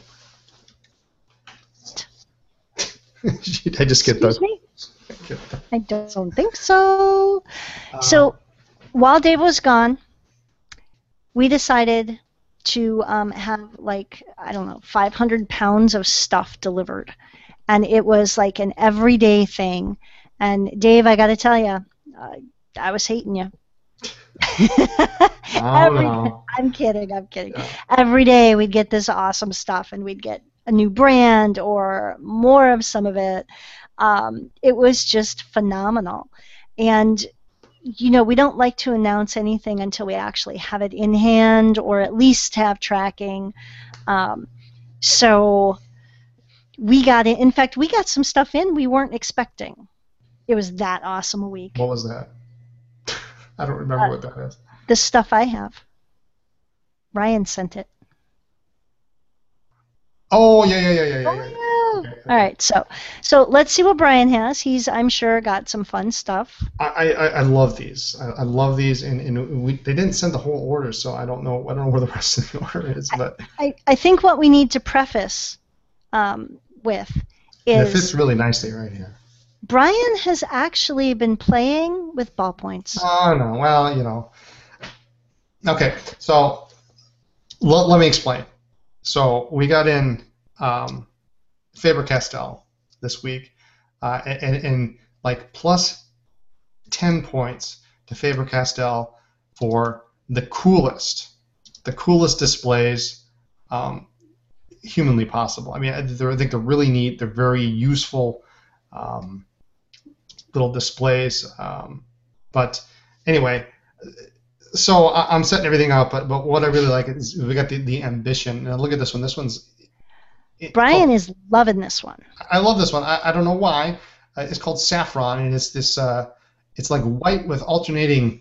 Did I just get Excuse the? me? I don't think so. Uh, so while Dave was gone, we decided to um, have like, I don't know, five hundred pounds of stuff delivered. And it was like an everyday thing. And Dave, I got to tell you, uh, I was hating you. oh, Every, no. I'm kidding, I'm kidding. Yeah. Every day we'd get this awesome stuff, and we'd get a new brand or more of some of it. Um, it was just phenomenal. And, you know, we don't like to announce anything until we actually have it in hand, or at least have tracking. Um, so we got it. In fact, we got some stuff in we weren't expecting. It was that awesome a week. What was that? I don't remember uh, what that is. The stuff I have. Ryan sent it. Oh, yeah, yeah, yeah, yeah, yeah. Oh, yeah. yeah. Okay, okay. All right, so so let's see what Brian has. He's, I'm sure, got some fun stuff. I, I, I love these. I, I love these, and, and we, they didn't send the whole order, so I don't know. I don't know where the rest of the order is, but I, I think what we need to preface um, with is it fits really nicely right here. Brian has actually been playing with ballpoints. Oh no, well, you know. Okay, so let, let me explain. So we got in um, Faber-Castell this week, uh, and, and like plus ten points to Faber-Castell for the coolest, the coolest displays um, humanly possible. I mean, I, I think they're really neat. They're very useful um, little displays. Um, but anyway. So I'm setting everything up, but, but what I really like is we got the, the ambition. Now look at this one. This one's... It, Brian oh, is loving this one. I love this one. I, I don't know why. Uh, it's called Saffron, and it's this... Uh, it's like white with alternating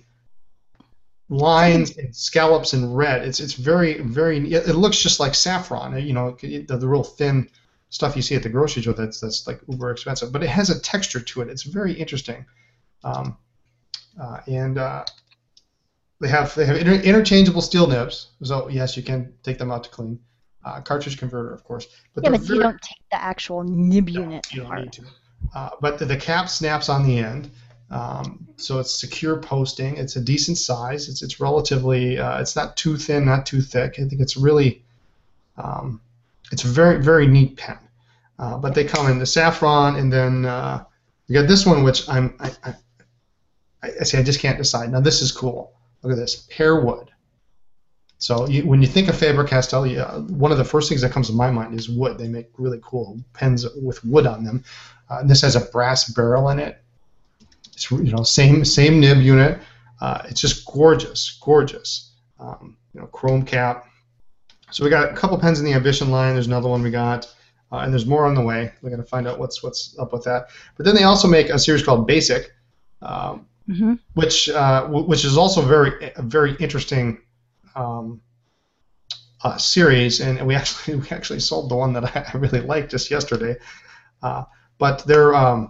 lines and scallops in red. It's it's very, very... It looks just like saffron. You know, the, the real thin stuff you see at the grocery store that's, that's like uber expensive. But it has a texture to it. It's very interesting. Um, uh, and... Uh, They have they have inter interchangeable steel nibs, so yes, you can take them out to clean. Uh, cartridge converter, of course. But yeah, but very, you don't take the actual nib no, unit you don't part. need to. Uh, but the, the cap snaps on the end, um, so it's secure posting. It's a decent size. It's it's relatively uh, it's not too thin, not too thick. I think it's really um, it's a very very neat pen. Uh, but they come in the saffron, and then uh, we got this one, which I'm I, I, I see I just can't decide. Now this is cool. Look at this, pear wood. So you, when you think of Faber-Castell, you, uh, one of the first things that comes to my mind is wood. They make really cool pens with wood on them. Uh, this has a brass barrel in it. It's you know same same nib unit. Uh, it's just gorgeous, gorgeous. Um, you know, chrome cap. So we got a couple pens in the Ambition line. There's another one we got, uh, and there's more on the way. We're gonna find out what's what's up with that. But then they also make a series called Basic. Um, Mm-hmm. Which uh, w which is also very a very interesting um, uh, series, and we actually we actually sold the one that I really liked just yesterday. Uh, but they're um,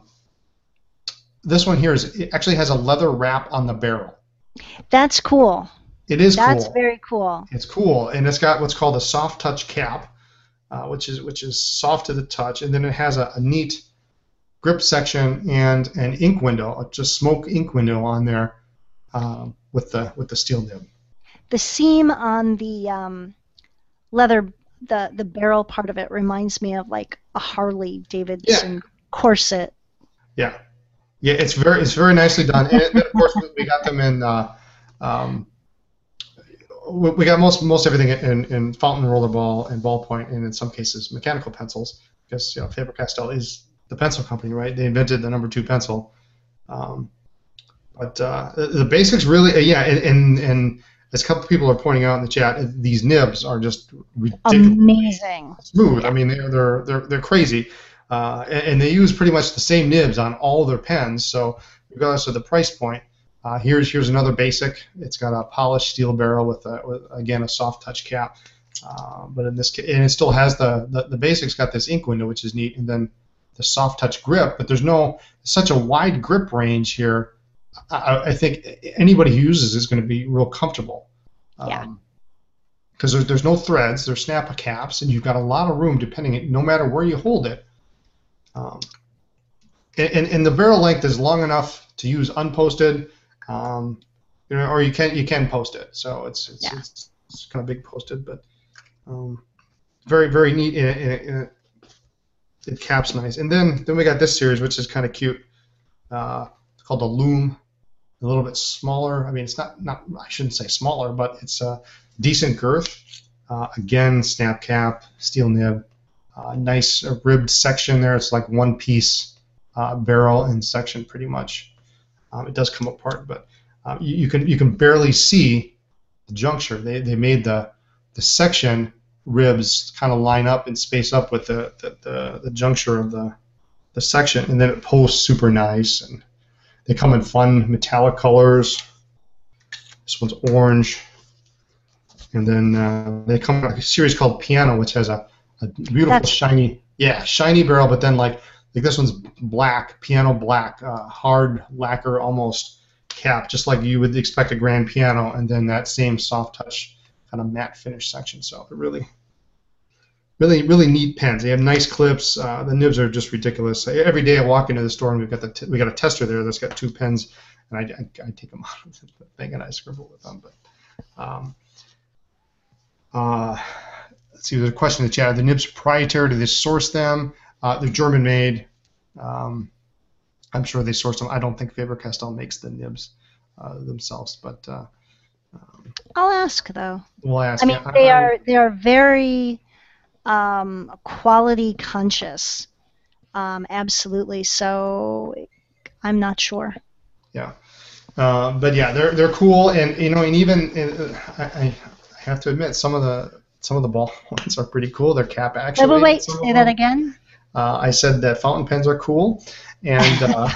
this one here is it actually has a leather wrap on the barrel. That's cool. It is That's cool. That's very cool. It's cool, and it's got what's called a soft touch cap, uh, which is which is soft to the touch, and then it has a, a neat grip section and an ink window, just smoke ink window on there um, with the with the steel nib. The seam on the um, leather, the the barrel part of it reminds me of like a Harley Davidson yeah. corset. Yeah, yeah, it's very it's very nicely done, and it, of course we got them in. Uh, um, we got most most everything in, in fountain rollerball and ballpoint, and in some cases mechanical pencils, because you know Faber-Castell is the pencil company, right? They invented the number two pencil. Um, but uh, the, the basics really, uh, yeah, and, and and as a couple people are pointing out in the chat, these nibs are just ridiculous. Amazing. Smooth. I mean, they're they're they're, they're crazy. Uh, and, and they use pretty much the same nibs on all their pens, so regardless of the price point. Uh, here's here's another basic. It's got a polished steel barrel with, a, with again a soft touch cap, uh, but in this case, and it still has the, the the basic's got this ink window, which is neat, and then the soft touch grip. But there's no such a wide grip range here. I, I think anybody who uses it is going to be real comfortable. Yeah. Because um, there's there's no threads, there's snap caps, and you've got a lot of room depending no matter where you hold it. Um, and, and the barrel length is long enough to use unposted, um, you know, or you can you can post it. So it's it's, yeah. it's, it's kind of big posted, but um, very very neat. In, in, in, it caps nice. And then then we got this series, which is kind of cute. Uh, it's called the Loom. A little bit smaller. I mean, it's not not I shouldn't say smaller, but it's a decent girth. Uh, again, snap cap, steel nib. Uh, nice uh, ribbed section there. It's like one piece uh, barrel and section pretty much. Um, it does come apart, but uh, you, you can you can barely see the juncture. They they made the the section ribs kind of line up and space up with the the, the, the juncture of the the section, and then it posts super nice. And they come in fun metallic colors. This one's orange, and then uh, they come in a series called Piano, which has a A beautiful That's shiny, yeah, shiny barrel, but then like like this one's black, piano black, uh, hard lacquer almost cap, just like you would expect a grand piano, and then that same soft touch kind of matte finish section. So they're really, really, really neat pens. They have nice clips. Uh, the nibs are just ridiculous. Every day I walk into the store and we've got the t we got a tester there that's got two pens, and I, I, I take them out of the thing and I scribble with them. But um, uh. Let's see, there's a question in the chat. Are the nibs proprietary? Do they source them? Uh, they're German-made. Um, I'm sure they source them. I don't think Faber-Castell makes the nibs uh, themselves, but uh, um, I'll ask though. We'll ask. I mean, yeah, they I, are they are very um, quality conscious. Um, absolutely. So I'm not sure. Yeah, uh, but yeah, they're they're cool, and you know, and even uh, I, I have to admit, some of the Some of the ball ones are pretty cool. They're cap actually. Wait, wait, say that again. Uh, I said that fountain pens are cool, and uh,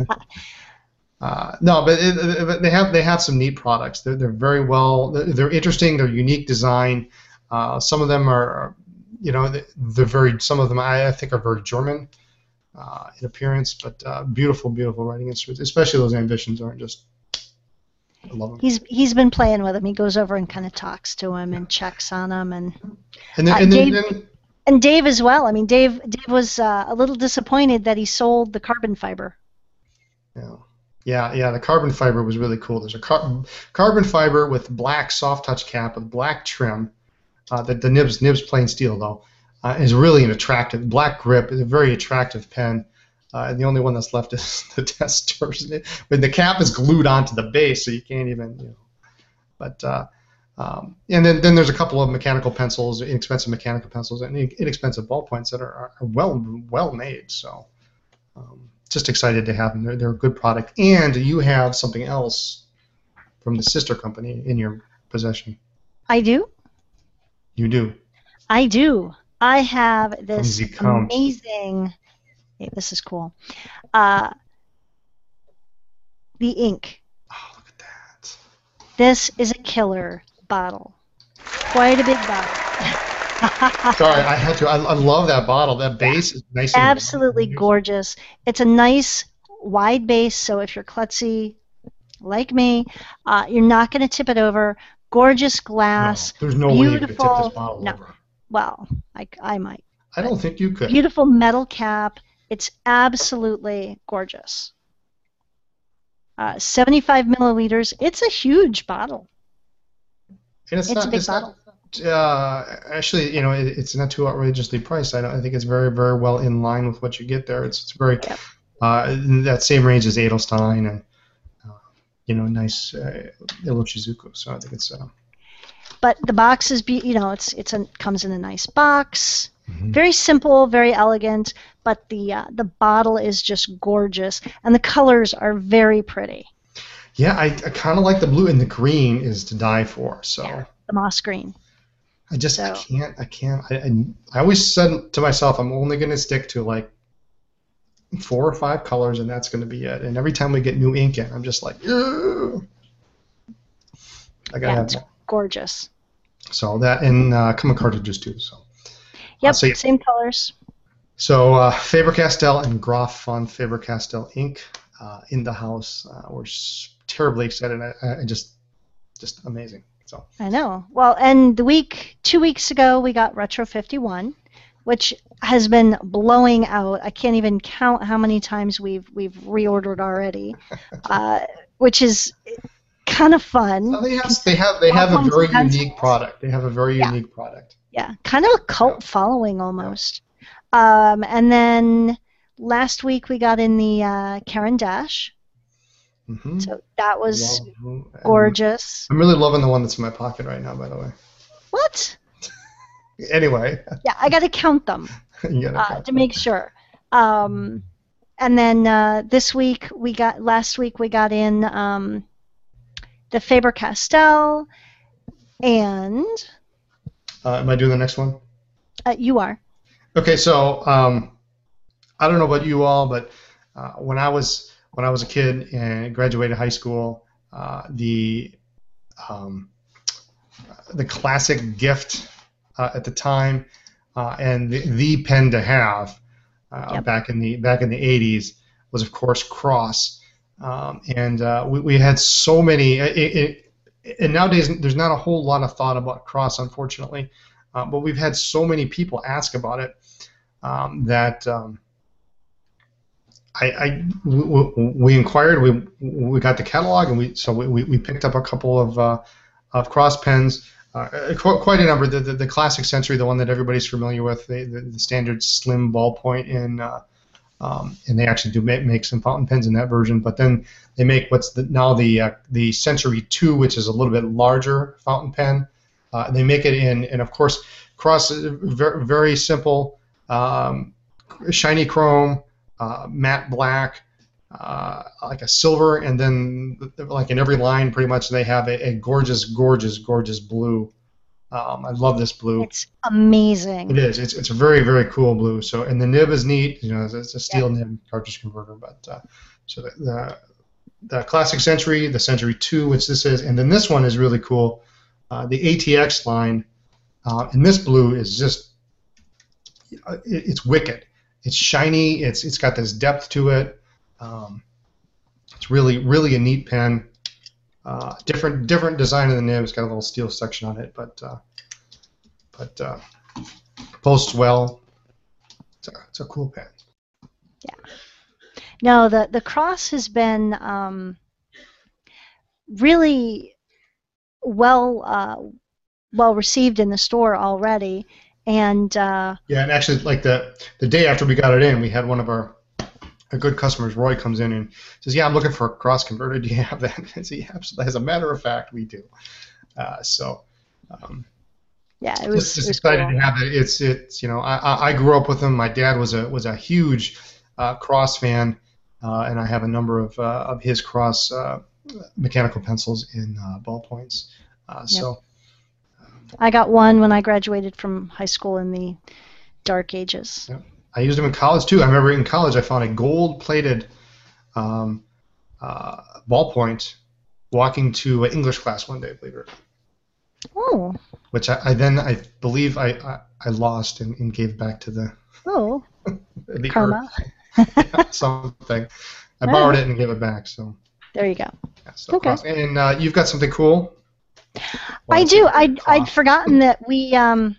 uh, no, but it, it, they have they have some neat products. They're they're very well. They're interesting. They're unique design. Uh, some of them are, you know, they're very. Some of them I, I think are very German uh, in appearance, but uh, beautiful, beautiful writing instruments. Especially those Ambitions aren't just. I love him. He's he's been playing with him. He goes over and kind of talks to him and checks on him, and and then, uh, and then, Dave, then and Dave as well. I mean, Dave Dave was uh, a little disappointed that he sold the carbon fiber. Yeah, yeah, yeah. The carbon fiber was really cool. There's a car carbon fiber with black soft touch cap with black trim. Uh, the the nibs nibs plain steel though uh, is really an attractive black grip. Is a very attractive pen. Uh, and the only one that's left is the testers. When the cap is glued onto the base, so you can't even, you know. But uh, um, and then, then there's a couple of mechanical pencils, inexpensive mechanical pencils, and inexpensive ballpoints that are, are well well made. So um, just excited to have them. They're, they're a good product. And you have something else from the sister company in your possession. I do. You do. I do. I have this Count. amazing. Hey, this is cool. Uh, the ink. Oh, look at that. This is a killer bottle. Quite a big bottle. Sorry, I had to. I, I love that bottle. That base is nice. And absolutely gorgeous. It's a nice wide base, so if you're klutzy like me, uh, you're not going to tip it over. Gorgeous glass. No, there's no beautiful, way you could tip this bottle no, over. Well, I, I might. I don't think you could. Beautiful metal cap. It's absolutely gorgeous. Uh, seventy-five milliliters. It's a huge bottle. And it's, it's not, a big it's bottle. Not, uh, actually, you know, it, it's not too outrageously priced. I, don't, I think it's very, very well in line with what you get there. It's, it's very yep. uh, in that same range as Edelstein and uh, you know, nice uh, Illochizuku. So I think it's. Uh, but the box is, be you know, it's it's a comes in a nice box. Mm-hmm. Very simple, very elegant, but the uh, the bottle is just gorgeous, and the colors are very pretty. Yeah, I, I kind of like the blue, and the green is to die for. So yeah, the moss green. I just so. I can't I can't I, I I always said to myself I'm only going to stick to like four or five colors, and that's going to be it. And every time we get new ink in, I'm just like, ugh. I gotta Yeah, have it's that. gorgeous. So that and uh, come in cartridges too. So. Yep, Uh, so yeah. same colors. So uh, Faber-Castell and Groff Font Faber-Castell ink uh, in the house. Uh, we're s- terribly excited. I, I just, just amazing. So. I know. Well, and the week, two weeks ago, we got Retro fifty-one, which has been blowing out. I can't even count how many times we've we've reordered already, uh, which is kind of fun. So they have they have they have a Ballpoints very and pencils. unique product. They have a very Yeah. unique product. Yeah, kind of a cult Yeah. following almost. Um, and then last week we got in the uh, Karen Dash. Mm-hmm. So that was Love, gorgeous. I'm really loving the one that's in my pocket right now, by the way. What? Anyway. Yeah, I got to count them You gotta uh, count to them. make sure. Um, and then uh, this week we got, last week we got in um, the Faber-Castell, and Uh, am I doing the next one? uh, you are. Okay, so um, I don't know about you all, but uh, when I was when I was a kid and graduated high school, uh, the um, the classic gift uh, at the time uh, and the, the pen to have uh, Yep. back in the back in the eighties was of course Cross, um, and uh, we, we had so many. It, it, and nowadays there's not a whole lot of thought about Cross, unfortunately, uh, but we've had so many people ask about it um, that. Um, I, I we, we inquired, we we got the catalog, and we so we, we picked up a couple of uh, of Cross pens, uh, qu- quite a number. The, the the classic Century, the one that everybody's familiar with, the the, the standard slim ballpoint, in uh, um, and they actually do make, make some fountain pens in that version. But then they make what's the, now the uh, the Century two, which is a little bit larger fountain pen. Uh, they make it in, and of course, Cross is very very simple, um, shiny chrome. Uh, matte black, uh, like a silver, and then like in every line, pretty much they have a, a gorgeous, gorgeous, gorgeous blue. Um, I love this blue. It's amazing. It is. It's it's a very very cool blue. So and the nib is neat. You know, it's, it's a steel yeah. nib cartridge converter. But uh, so the, the the classic Century, the Century two, which this is, and then this one is really cool. Uh, the A T X line, uh, and this blue is just it, it's wicked. It's shiny. It's it's got this depth to it. Um, it's really really a neat pen. Uh, different different design of the nib. It's got a little steel section on it, but uh, but uh, posts well. It's a, it's a cool pen. Yeah. No, the the Cross has been um, really well uh, well received in the store already. And uh, yeah, and actually, like the the day after we got it in, we had one of our our good customers, Roy, comes in and says, "Yeah, I'm looking for a Cross converter. Do you have that?" I said, "Yeah, absolutely. As a matter of fact, we do." Uh, so, um, yeah, it was just, just it was excited cool. to have it. It's it's you know, I I grew up with them. My dad was a was a huge uh, Cross fan, uh, and I have a number of uh, of his Cross uh, mechanical pencils in uh, ballpoints. Uh, yep. So. I got one when I graduated from high school in the dark ages. Yeah. I used them in college too. I remember in college I found a gold-plated um, uh, ballpoint walking to an English class one day, believe it or not. Oh. Which I, I then I believe I, I, I lost and, and gave back to the oh the karma yeah, something. I borrowed it and gave it back. So there you go. Yeah, so okay. Cross. And uh, you've got something cool. Well, I do. I'd, I'd forgotten that we um,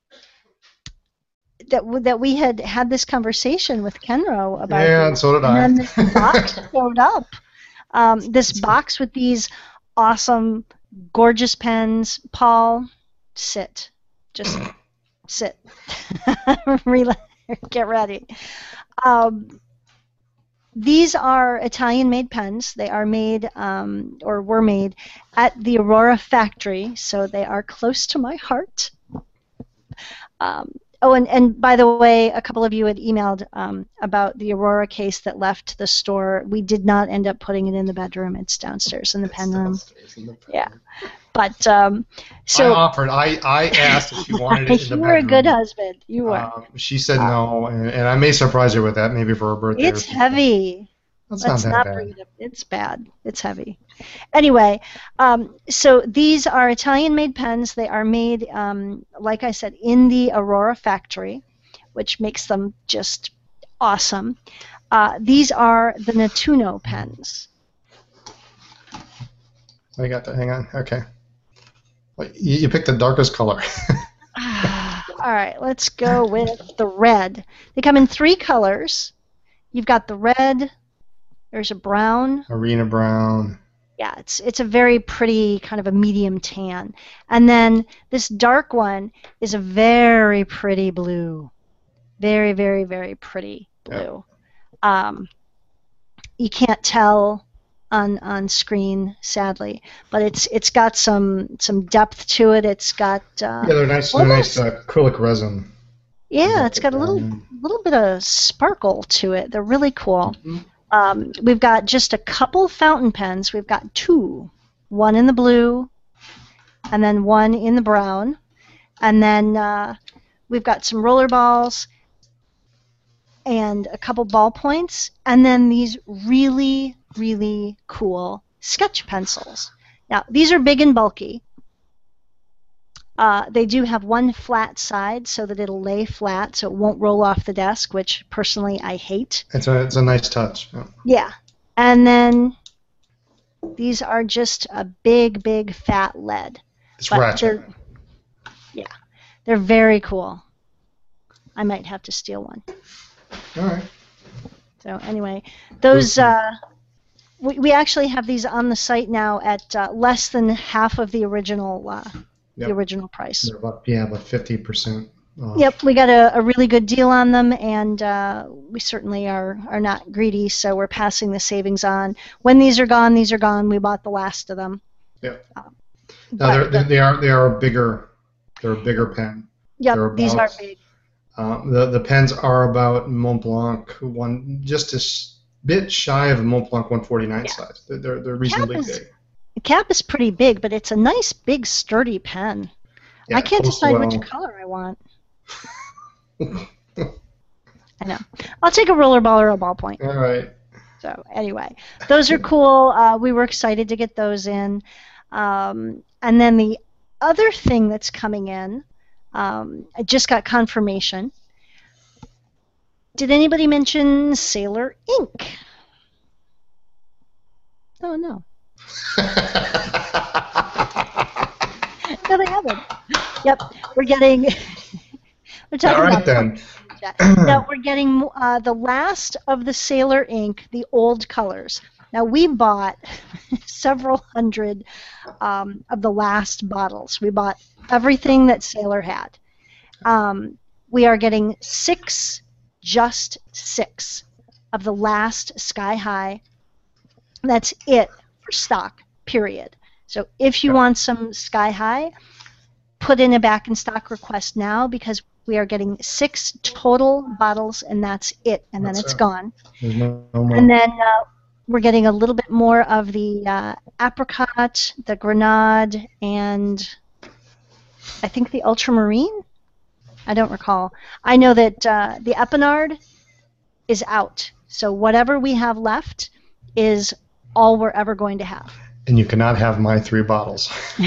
that w- that we had had this conversation with Kenro about. Yeah, and so did and I. And then this box showed up. Um, this box with these awesome, gorgeous pens. Paul, sit, just sit. Relax. Get ready. Um, These are Italian-made pens. They are made, um, or were made, at the Aurora factory, so they are close to my heart. Um, oh, and, and by the way, a couple of you had emailed um, about the Aurora case that left the store. We did not end up putting it in the bedroom. It's downstairs in the It's pen room. downstairs in the pen Yeah. room. But um, so I offered. I, I asked if she wanted it in the you bedroom. were a good husband. You were. Um, she said no, and, and I may surprise her with that, maybe for her birthday. It's or something. heavy. That's Let's not that not bad. breed it. It's bad. It's heavy. Anyway, um, so these are Italian-made pens. They are made, um, like I said, in the Aurora factory, which makes them just awesome. Uh, these are the Nettuno pens. I got that. Hang on. Okay. Well, you, you picked the darkest color. All right, let's go with the red. They come in three colors. You've got the red. There's a brown. Arena brown. Yeah, it's it's a very pretty kind of a medium tan. And then this dark one is a very pretty blue. Very, very, very pretty blue. Yeah. Um, you can't tell on on screen, sadly, but it's it's got some some depth to it. It's got uh, yeah, they're nice. They're nice uh, acrylic resin. Yeah, it's got a little little bit of sparkle to it. They're really cool. Mm-hmm. Um, we've got just a couple fountain pens. We've got two, one in the blue, and then one in the brown, and then uh, we've got some roller balls and a couple ballpoints, and then these really, really cool sketch pencils. Now, these are big and bulky. Uh, they do have one flat side so that it'll lay flat, so it won't roll off the desk, which personally I hate. It's a it's a nice touch. Yeah. Yeah, and then these are just a big, big fat lead. It's ratchet. They're, yeah, they're very cool. I might have to steal one. All right. So anyway, those uh, we we actually have these on the site now at uh, less than half of the original. Uh, Yep. The original price. They're about, yeah, about fifty percent off. Yep, we got a, a really good deal on them, and uh, we certainly are, are not greedy, so we're passing the savings on. When these are gone, these are gone. We bought the last of them. Yep. Uh, now they're, they, they are they are a bigger they're a bigger pen. Yep, about, these are big. Uh, the the pens are about Mont Blanc one, just a bit shy of a Mont Blanc one forty-nine yeah. size. They're they're, they're reasonably big. The cap is pretty big, but it's a nice, big, sturdy pen. Yeah, I can't decide well. which color I want. I know. I'll take a roller ball or a ballpoint. All right. So anyway, those are cool. Uh, we were excited to get those in. Um, and then the other thing that's coming in, um, I just got confirmation. Did anybody mention Sailor Ink? Oh, no. No, they haven't. Yep, we're getting. We're talking All right about then. Now we're getting uh, the last of the Sailor Ink, the old colors. Now we bought several hundred um, of the last bottles. We bought everything that Sailor had. Um, we are getting six, just six, of the last Sky High. That's it. Stock, period. So if you want some Sky High, put in a back in stock request now, because we are getting six total bottles, and that's it, and that's then it's it. gone. No, no more. And then uh, we're getting a little bit more of the uh, apricot, the grenade, and I think the ultramarine. I don't recall. I know that uh, the epinard is out, so whatever we have left is all we're ever going to have. And you cannot have my three bottles.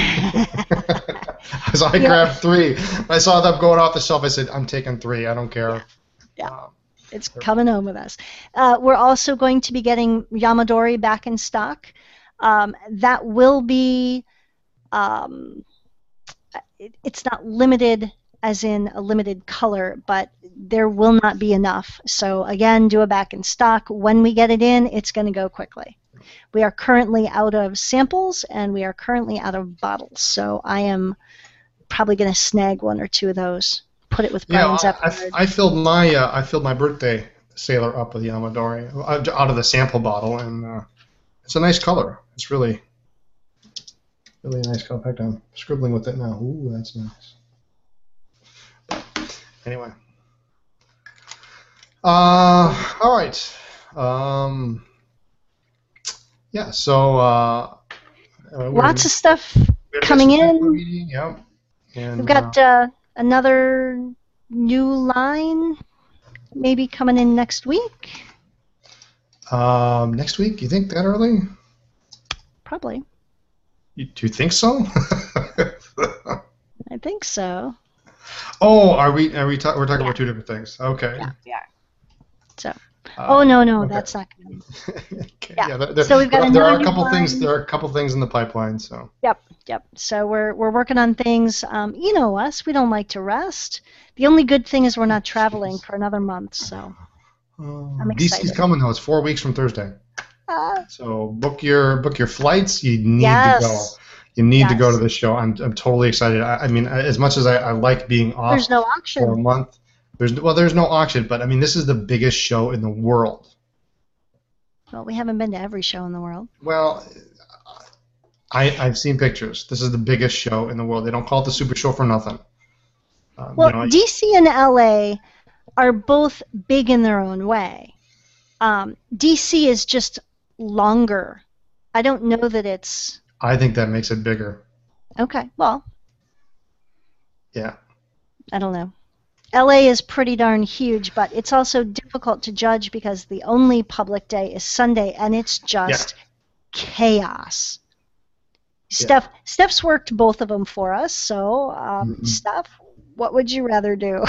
So I yeah. grabbed three. I saw them going off the shelf. I said, I'm taking three. I don't care. Yeah, um, it's coming home with us. Uh, we're also going to be getting Yamadori back in stock. Um, that will be, um, it, it's not limited as in a limited color, but there will not be enough. So again, do a back in stock. When we get it in, it's going to go quickly. We are currently out of samples, and we are currently out of bottles. So I am probably going to snag one or two of those. Put it with Brian's yeah, I, I filled my uh, I filled my birthday Sailor up with Yamadori out of the sample bottle, and uh, it's a nice color. It's really, really a nice color. In fact, I'm scribbling with it now. Ooh, that's nice. Anyway, uh, all right. Um, yeah. So uh, lots of stuff We had a coming business in. meeting, yep. And, We've got uh, another new line maybe coming in next week. uh, um, next week, you think that early? Probably. You, do you think so? I think so. Oh, are we? Are we? Ta- we're talking Yeah. about two different things. Okay. Yeah, we are. So. Uh, oh no, no, okay. that's not good. Okay, Yeah. yeah, there, there- So we've got there, there another are a new couple things. line. There are a couple things in the pipeline. So. Yep, yep. So we're we're working on things. Um, you know us. We don't like to rest. The only good thing is we're not traveling for another month. So Uh, I'm D C's excited. coming though. It's four weeks from Thursday. Uh, So book your book your flights. You need yes. to go. You need to go Yes. to this show. I'm I'm totally excited. I, I mean, as much as I, I like being off There's no for a auction. month, there's well, there's no auction. But I mean, this is the biggest show in the world. Well, we haven't been to every show in the world. Well, I I've seen pictures. This is the biggest show in the world. They don't call it the Super Show for nothing. Um, Well, you know, D C and L A are both big in their own way. Um, D C is just longer. I don't know that it's I think that makes it bigger. okay. Well, Yeah. I don't know. L A is pretty darn huge, but it's also difficult to judge because the only public day is Sunday, and it's just chaos. Steph, Steph's worked both of them for us, so um, Mhm. Steph, what would you rather do?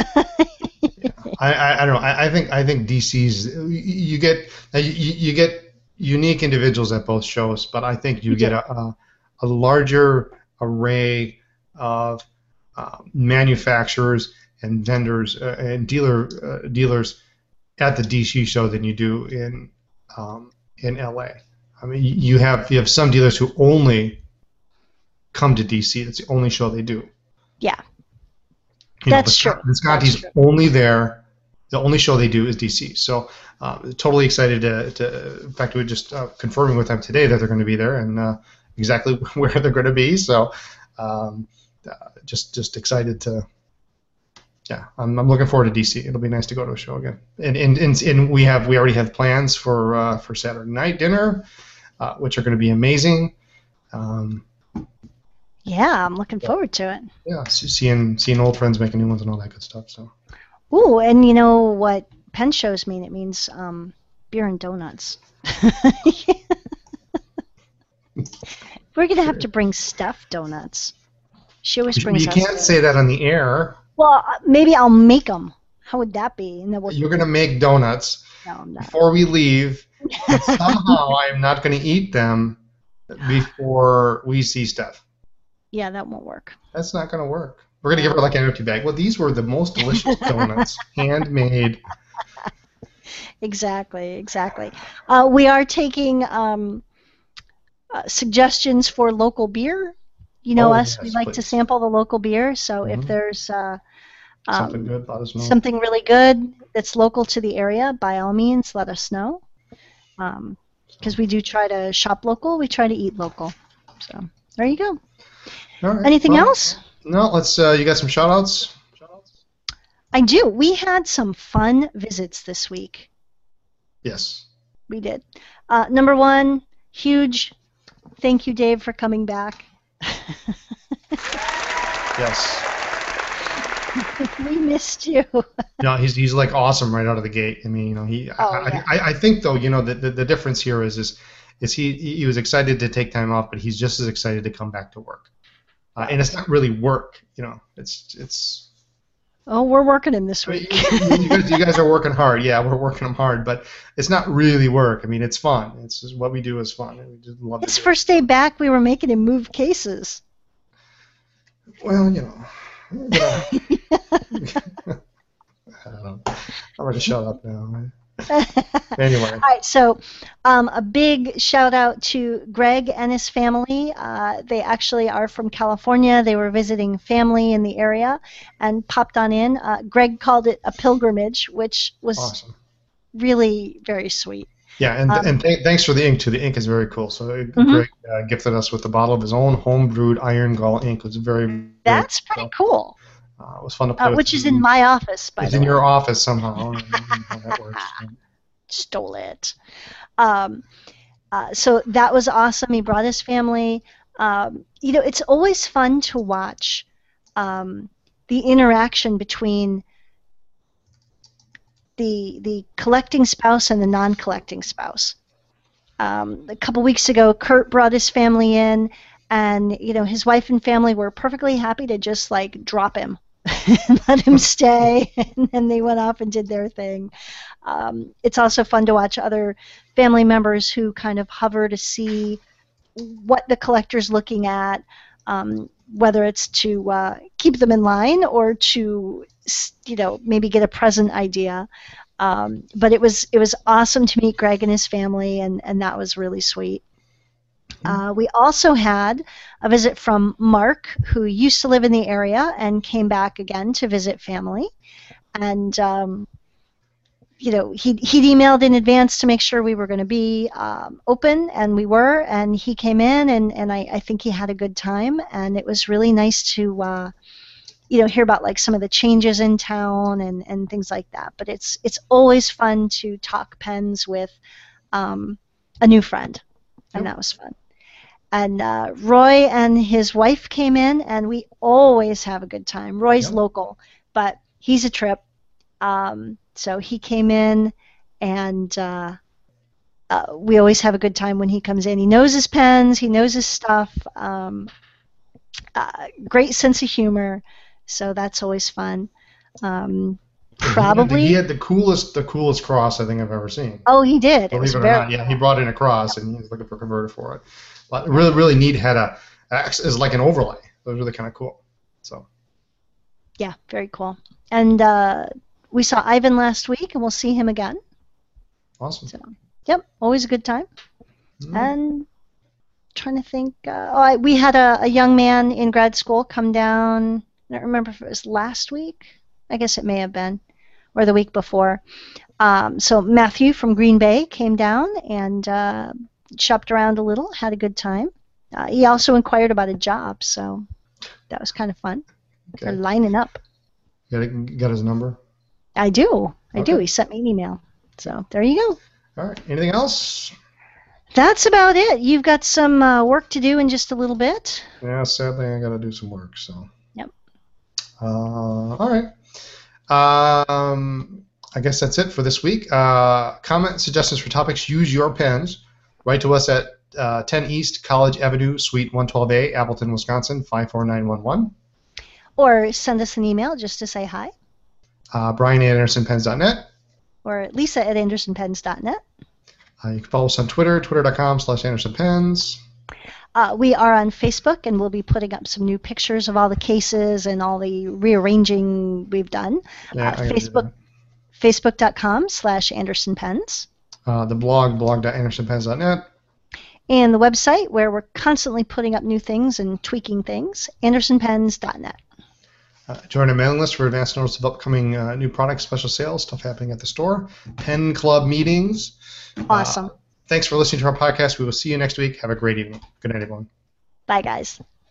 I, I, I don't know. I, I think I think D C's you, you get you, you get unique individuals at both shows, but I think you You get do. a, a a larger array of uh, manufacturers and vendors uh, and dealer uh, dealers at the D C show than you do in um, in L A. I mean, you have you have some dealers who only come to D C. It's the only show they do. Yeah. You know, That's true. Visconti's That's true. only there. The only show they do is D C. So uh, totally excited to, to. In fact, we were just uh, confirming with them today that they're going to be there and uh, exactly where they're going to be. So um, uh, just just excited to. Yeah, I'm, I'm looking forward to D C. It'll be nice to go to a show again. And and, and, and we have we already have plans for uh, for Saturday night dinner, uh, which are going to be amazing. Um, Yeah, I'm looking forward to it. yeah, seeing seeing old friends making new ones and all that good stuff. So. Ooh, and you know what pen shows mean? It means um, beer and donuts. We're gonna have to bring Steph donuts. She always brings You us. can't say that on the air. Well, uh, maybe I'll make them. How would that be? And then we'll. You're going to make donuts No, I'm not. before we leave, and somehow I'm not going to eat them before we see Steph. Yeah, that won't work. That's not going to work. We're going to give her like an empty bag. Well, these were the most delicious donuts, handmade. Exactly, exactly. Uh, we are taking um, uh, suggestions for local beer. You know Oh, us, yes, we like to please. sample the local beer. So Mhm. if there's uh, Something um, good, let us know. something really good that's local to the area, by all means, let us know. Because we do try to shop local, we try to eat local. So there you go. All right, Anything well, else? No, let's. Uh, you got some shout outs? I do. We had some fun visits this week. Yes. We did. Uh, number one, huge thank you, Dave, for coming back. Yes. We missed you. No, he's he's like awesome right out of the gate. I mean, you know, he. Oh, I, yeah. I, I think though, you know, the, the the difference here is is is he he was excited to take time off, but he's just as excited to come back to work. Uh, and it's not really work, you know. It's it's. Oh, we're working him this I mean, week. you, you, guys, you guys are working hard. Yeah, we're working them hard, but it's not really work. I mean, it's fun. It's just what we do is fun, and we just love His to do first day back, we were making him move cases. it. Well, you know. Yeah. I don't know. I'm going to shut up now. Anyway. All right, so um, a big shout out to Greg and his family. Uh, they actually are from California. They were visiting family in the area and popped on in. Uh, Greg called it a pilgrimage, which was Awesome. really very sweet. Yeah, and Um, and th- thanks for the ink too. The ink is very cool. So uh, Mhm. Greg uh, gifted us with a bottle of his own home brewed Iron Gall ink. It was very, very That's pretty cool, uh, it was fun to play uh, with. which is in my office, by It's the in way. your office somehow. I don't know how that works. Stole it. Um, uh, so that was awesome. He brought his family. Um, you know, it's always fun to watch um, the interaction between the the collecting spouse and the non-collecting spouse. Um, a couple weeks ago, Kurt brought his family in, and you know, his wife and family were perfectly happy to just like drop him and let him stay, and then they went off and did their thing. Um, it's also fun to watch other family members who kind of hover to see what the collector's looking at, um, whether it's to uh, keep them in line or to, you know, maybe get a present idea. Um, but it was it was awesome to meet Greg and his family, and, and that was really sweet. Uh, we also had a visit from Mark, who used to live in the area and came back again to visit family. And um, you know, he he'd emailed in advance to make sure we were going to be um, open, and we were. And he came in, and, and I, I think he had a good time. And it was really nice to, uh, you know, hear about like some of the changes in town and, and things like that. But it's it's always fun to talk pens with um, a new friend, and that was fun. And uh, Roy and his wife came in, and we always have a good time. Roy's Yep. local, but he's a trip. Um, so he came in, and uh, uh, we always have a good time when he comes in. He knows his pens, he knows his stuff, um, uh, great sense of humor, so that's always fun. Um, probably. He had the coolest the coolest cross I think I've ever seen. Oh, he did. It was Believe it or very not, yeah, he brought in a cross and he was looking for a converter for it. But really, really neat. Had a is like an overlay. It was really kind of cool. So Yeah, very cool. And uh, we saw Ivan last week, and we'll see him again. awesome. So, yep, always a good time. Mm. And trying to think, uh, oh, I, we had a, a young man in grad school come down. I don't remember if it was last week. I guess it may have been, or the week before. Um, so Matthew from Green Bay came down and uh, shopped around a little, had a good time. Uh, he also inquired about a job, so that was kind of fun. Okay. They're lining up. Got, it, got his number. I do. I Okay. do. He sent me an email. So there you go. All right. Anything else? That's about it. You've got some uh, work to do in just a little bit. Yeah. Sadly, I got to do some work. So. Yep. Uh, all right. Um, I guess that's it for this week. Uh, comment, suggestions for topics, use your pens. Write to us at uh, ten East College Avenue, Suite one twelve A, Appleton, Wisconsin, five four nine one one. Or send us an email just to say hi. Uh, Brian at Anderson Pens dot net. Or Lisa at Anderson Pens dot net. Uh, you can follow us on Twitter, twitter.com slash Anderson Pens. Uh, we are on Facebook, and we'll be putting up some new pictures of all the cases and all the rearranging we've done. Yeah, uh, I gotta do Facebook, Facebook.com slash Anderson Pens. Uh, the blog, blog dot anderson pens dot net. And the website, where we're constantly putting up new things and tweaking things, Anderson Pens dot net. Uh, join our mailing list for advance notice of upcoming uh, new products, special sales, stuff happening at the store, pen club meetings. Awesome. Uh, thanks for listening to our podcast. We will see you next week. Have a great evening. Good night, everyone. Bye, guys.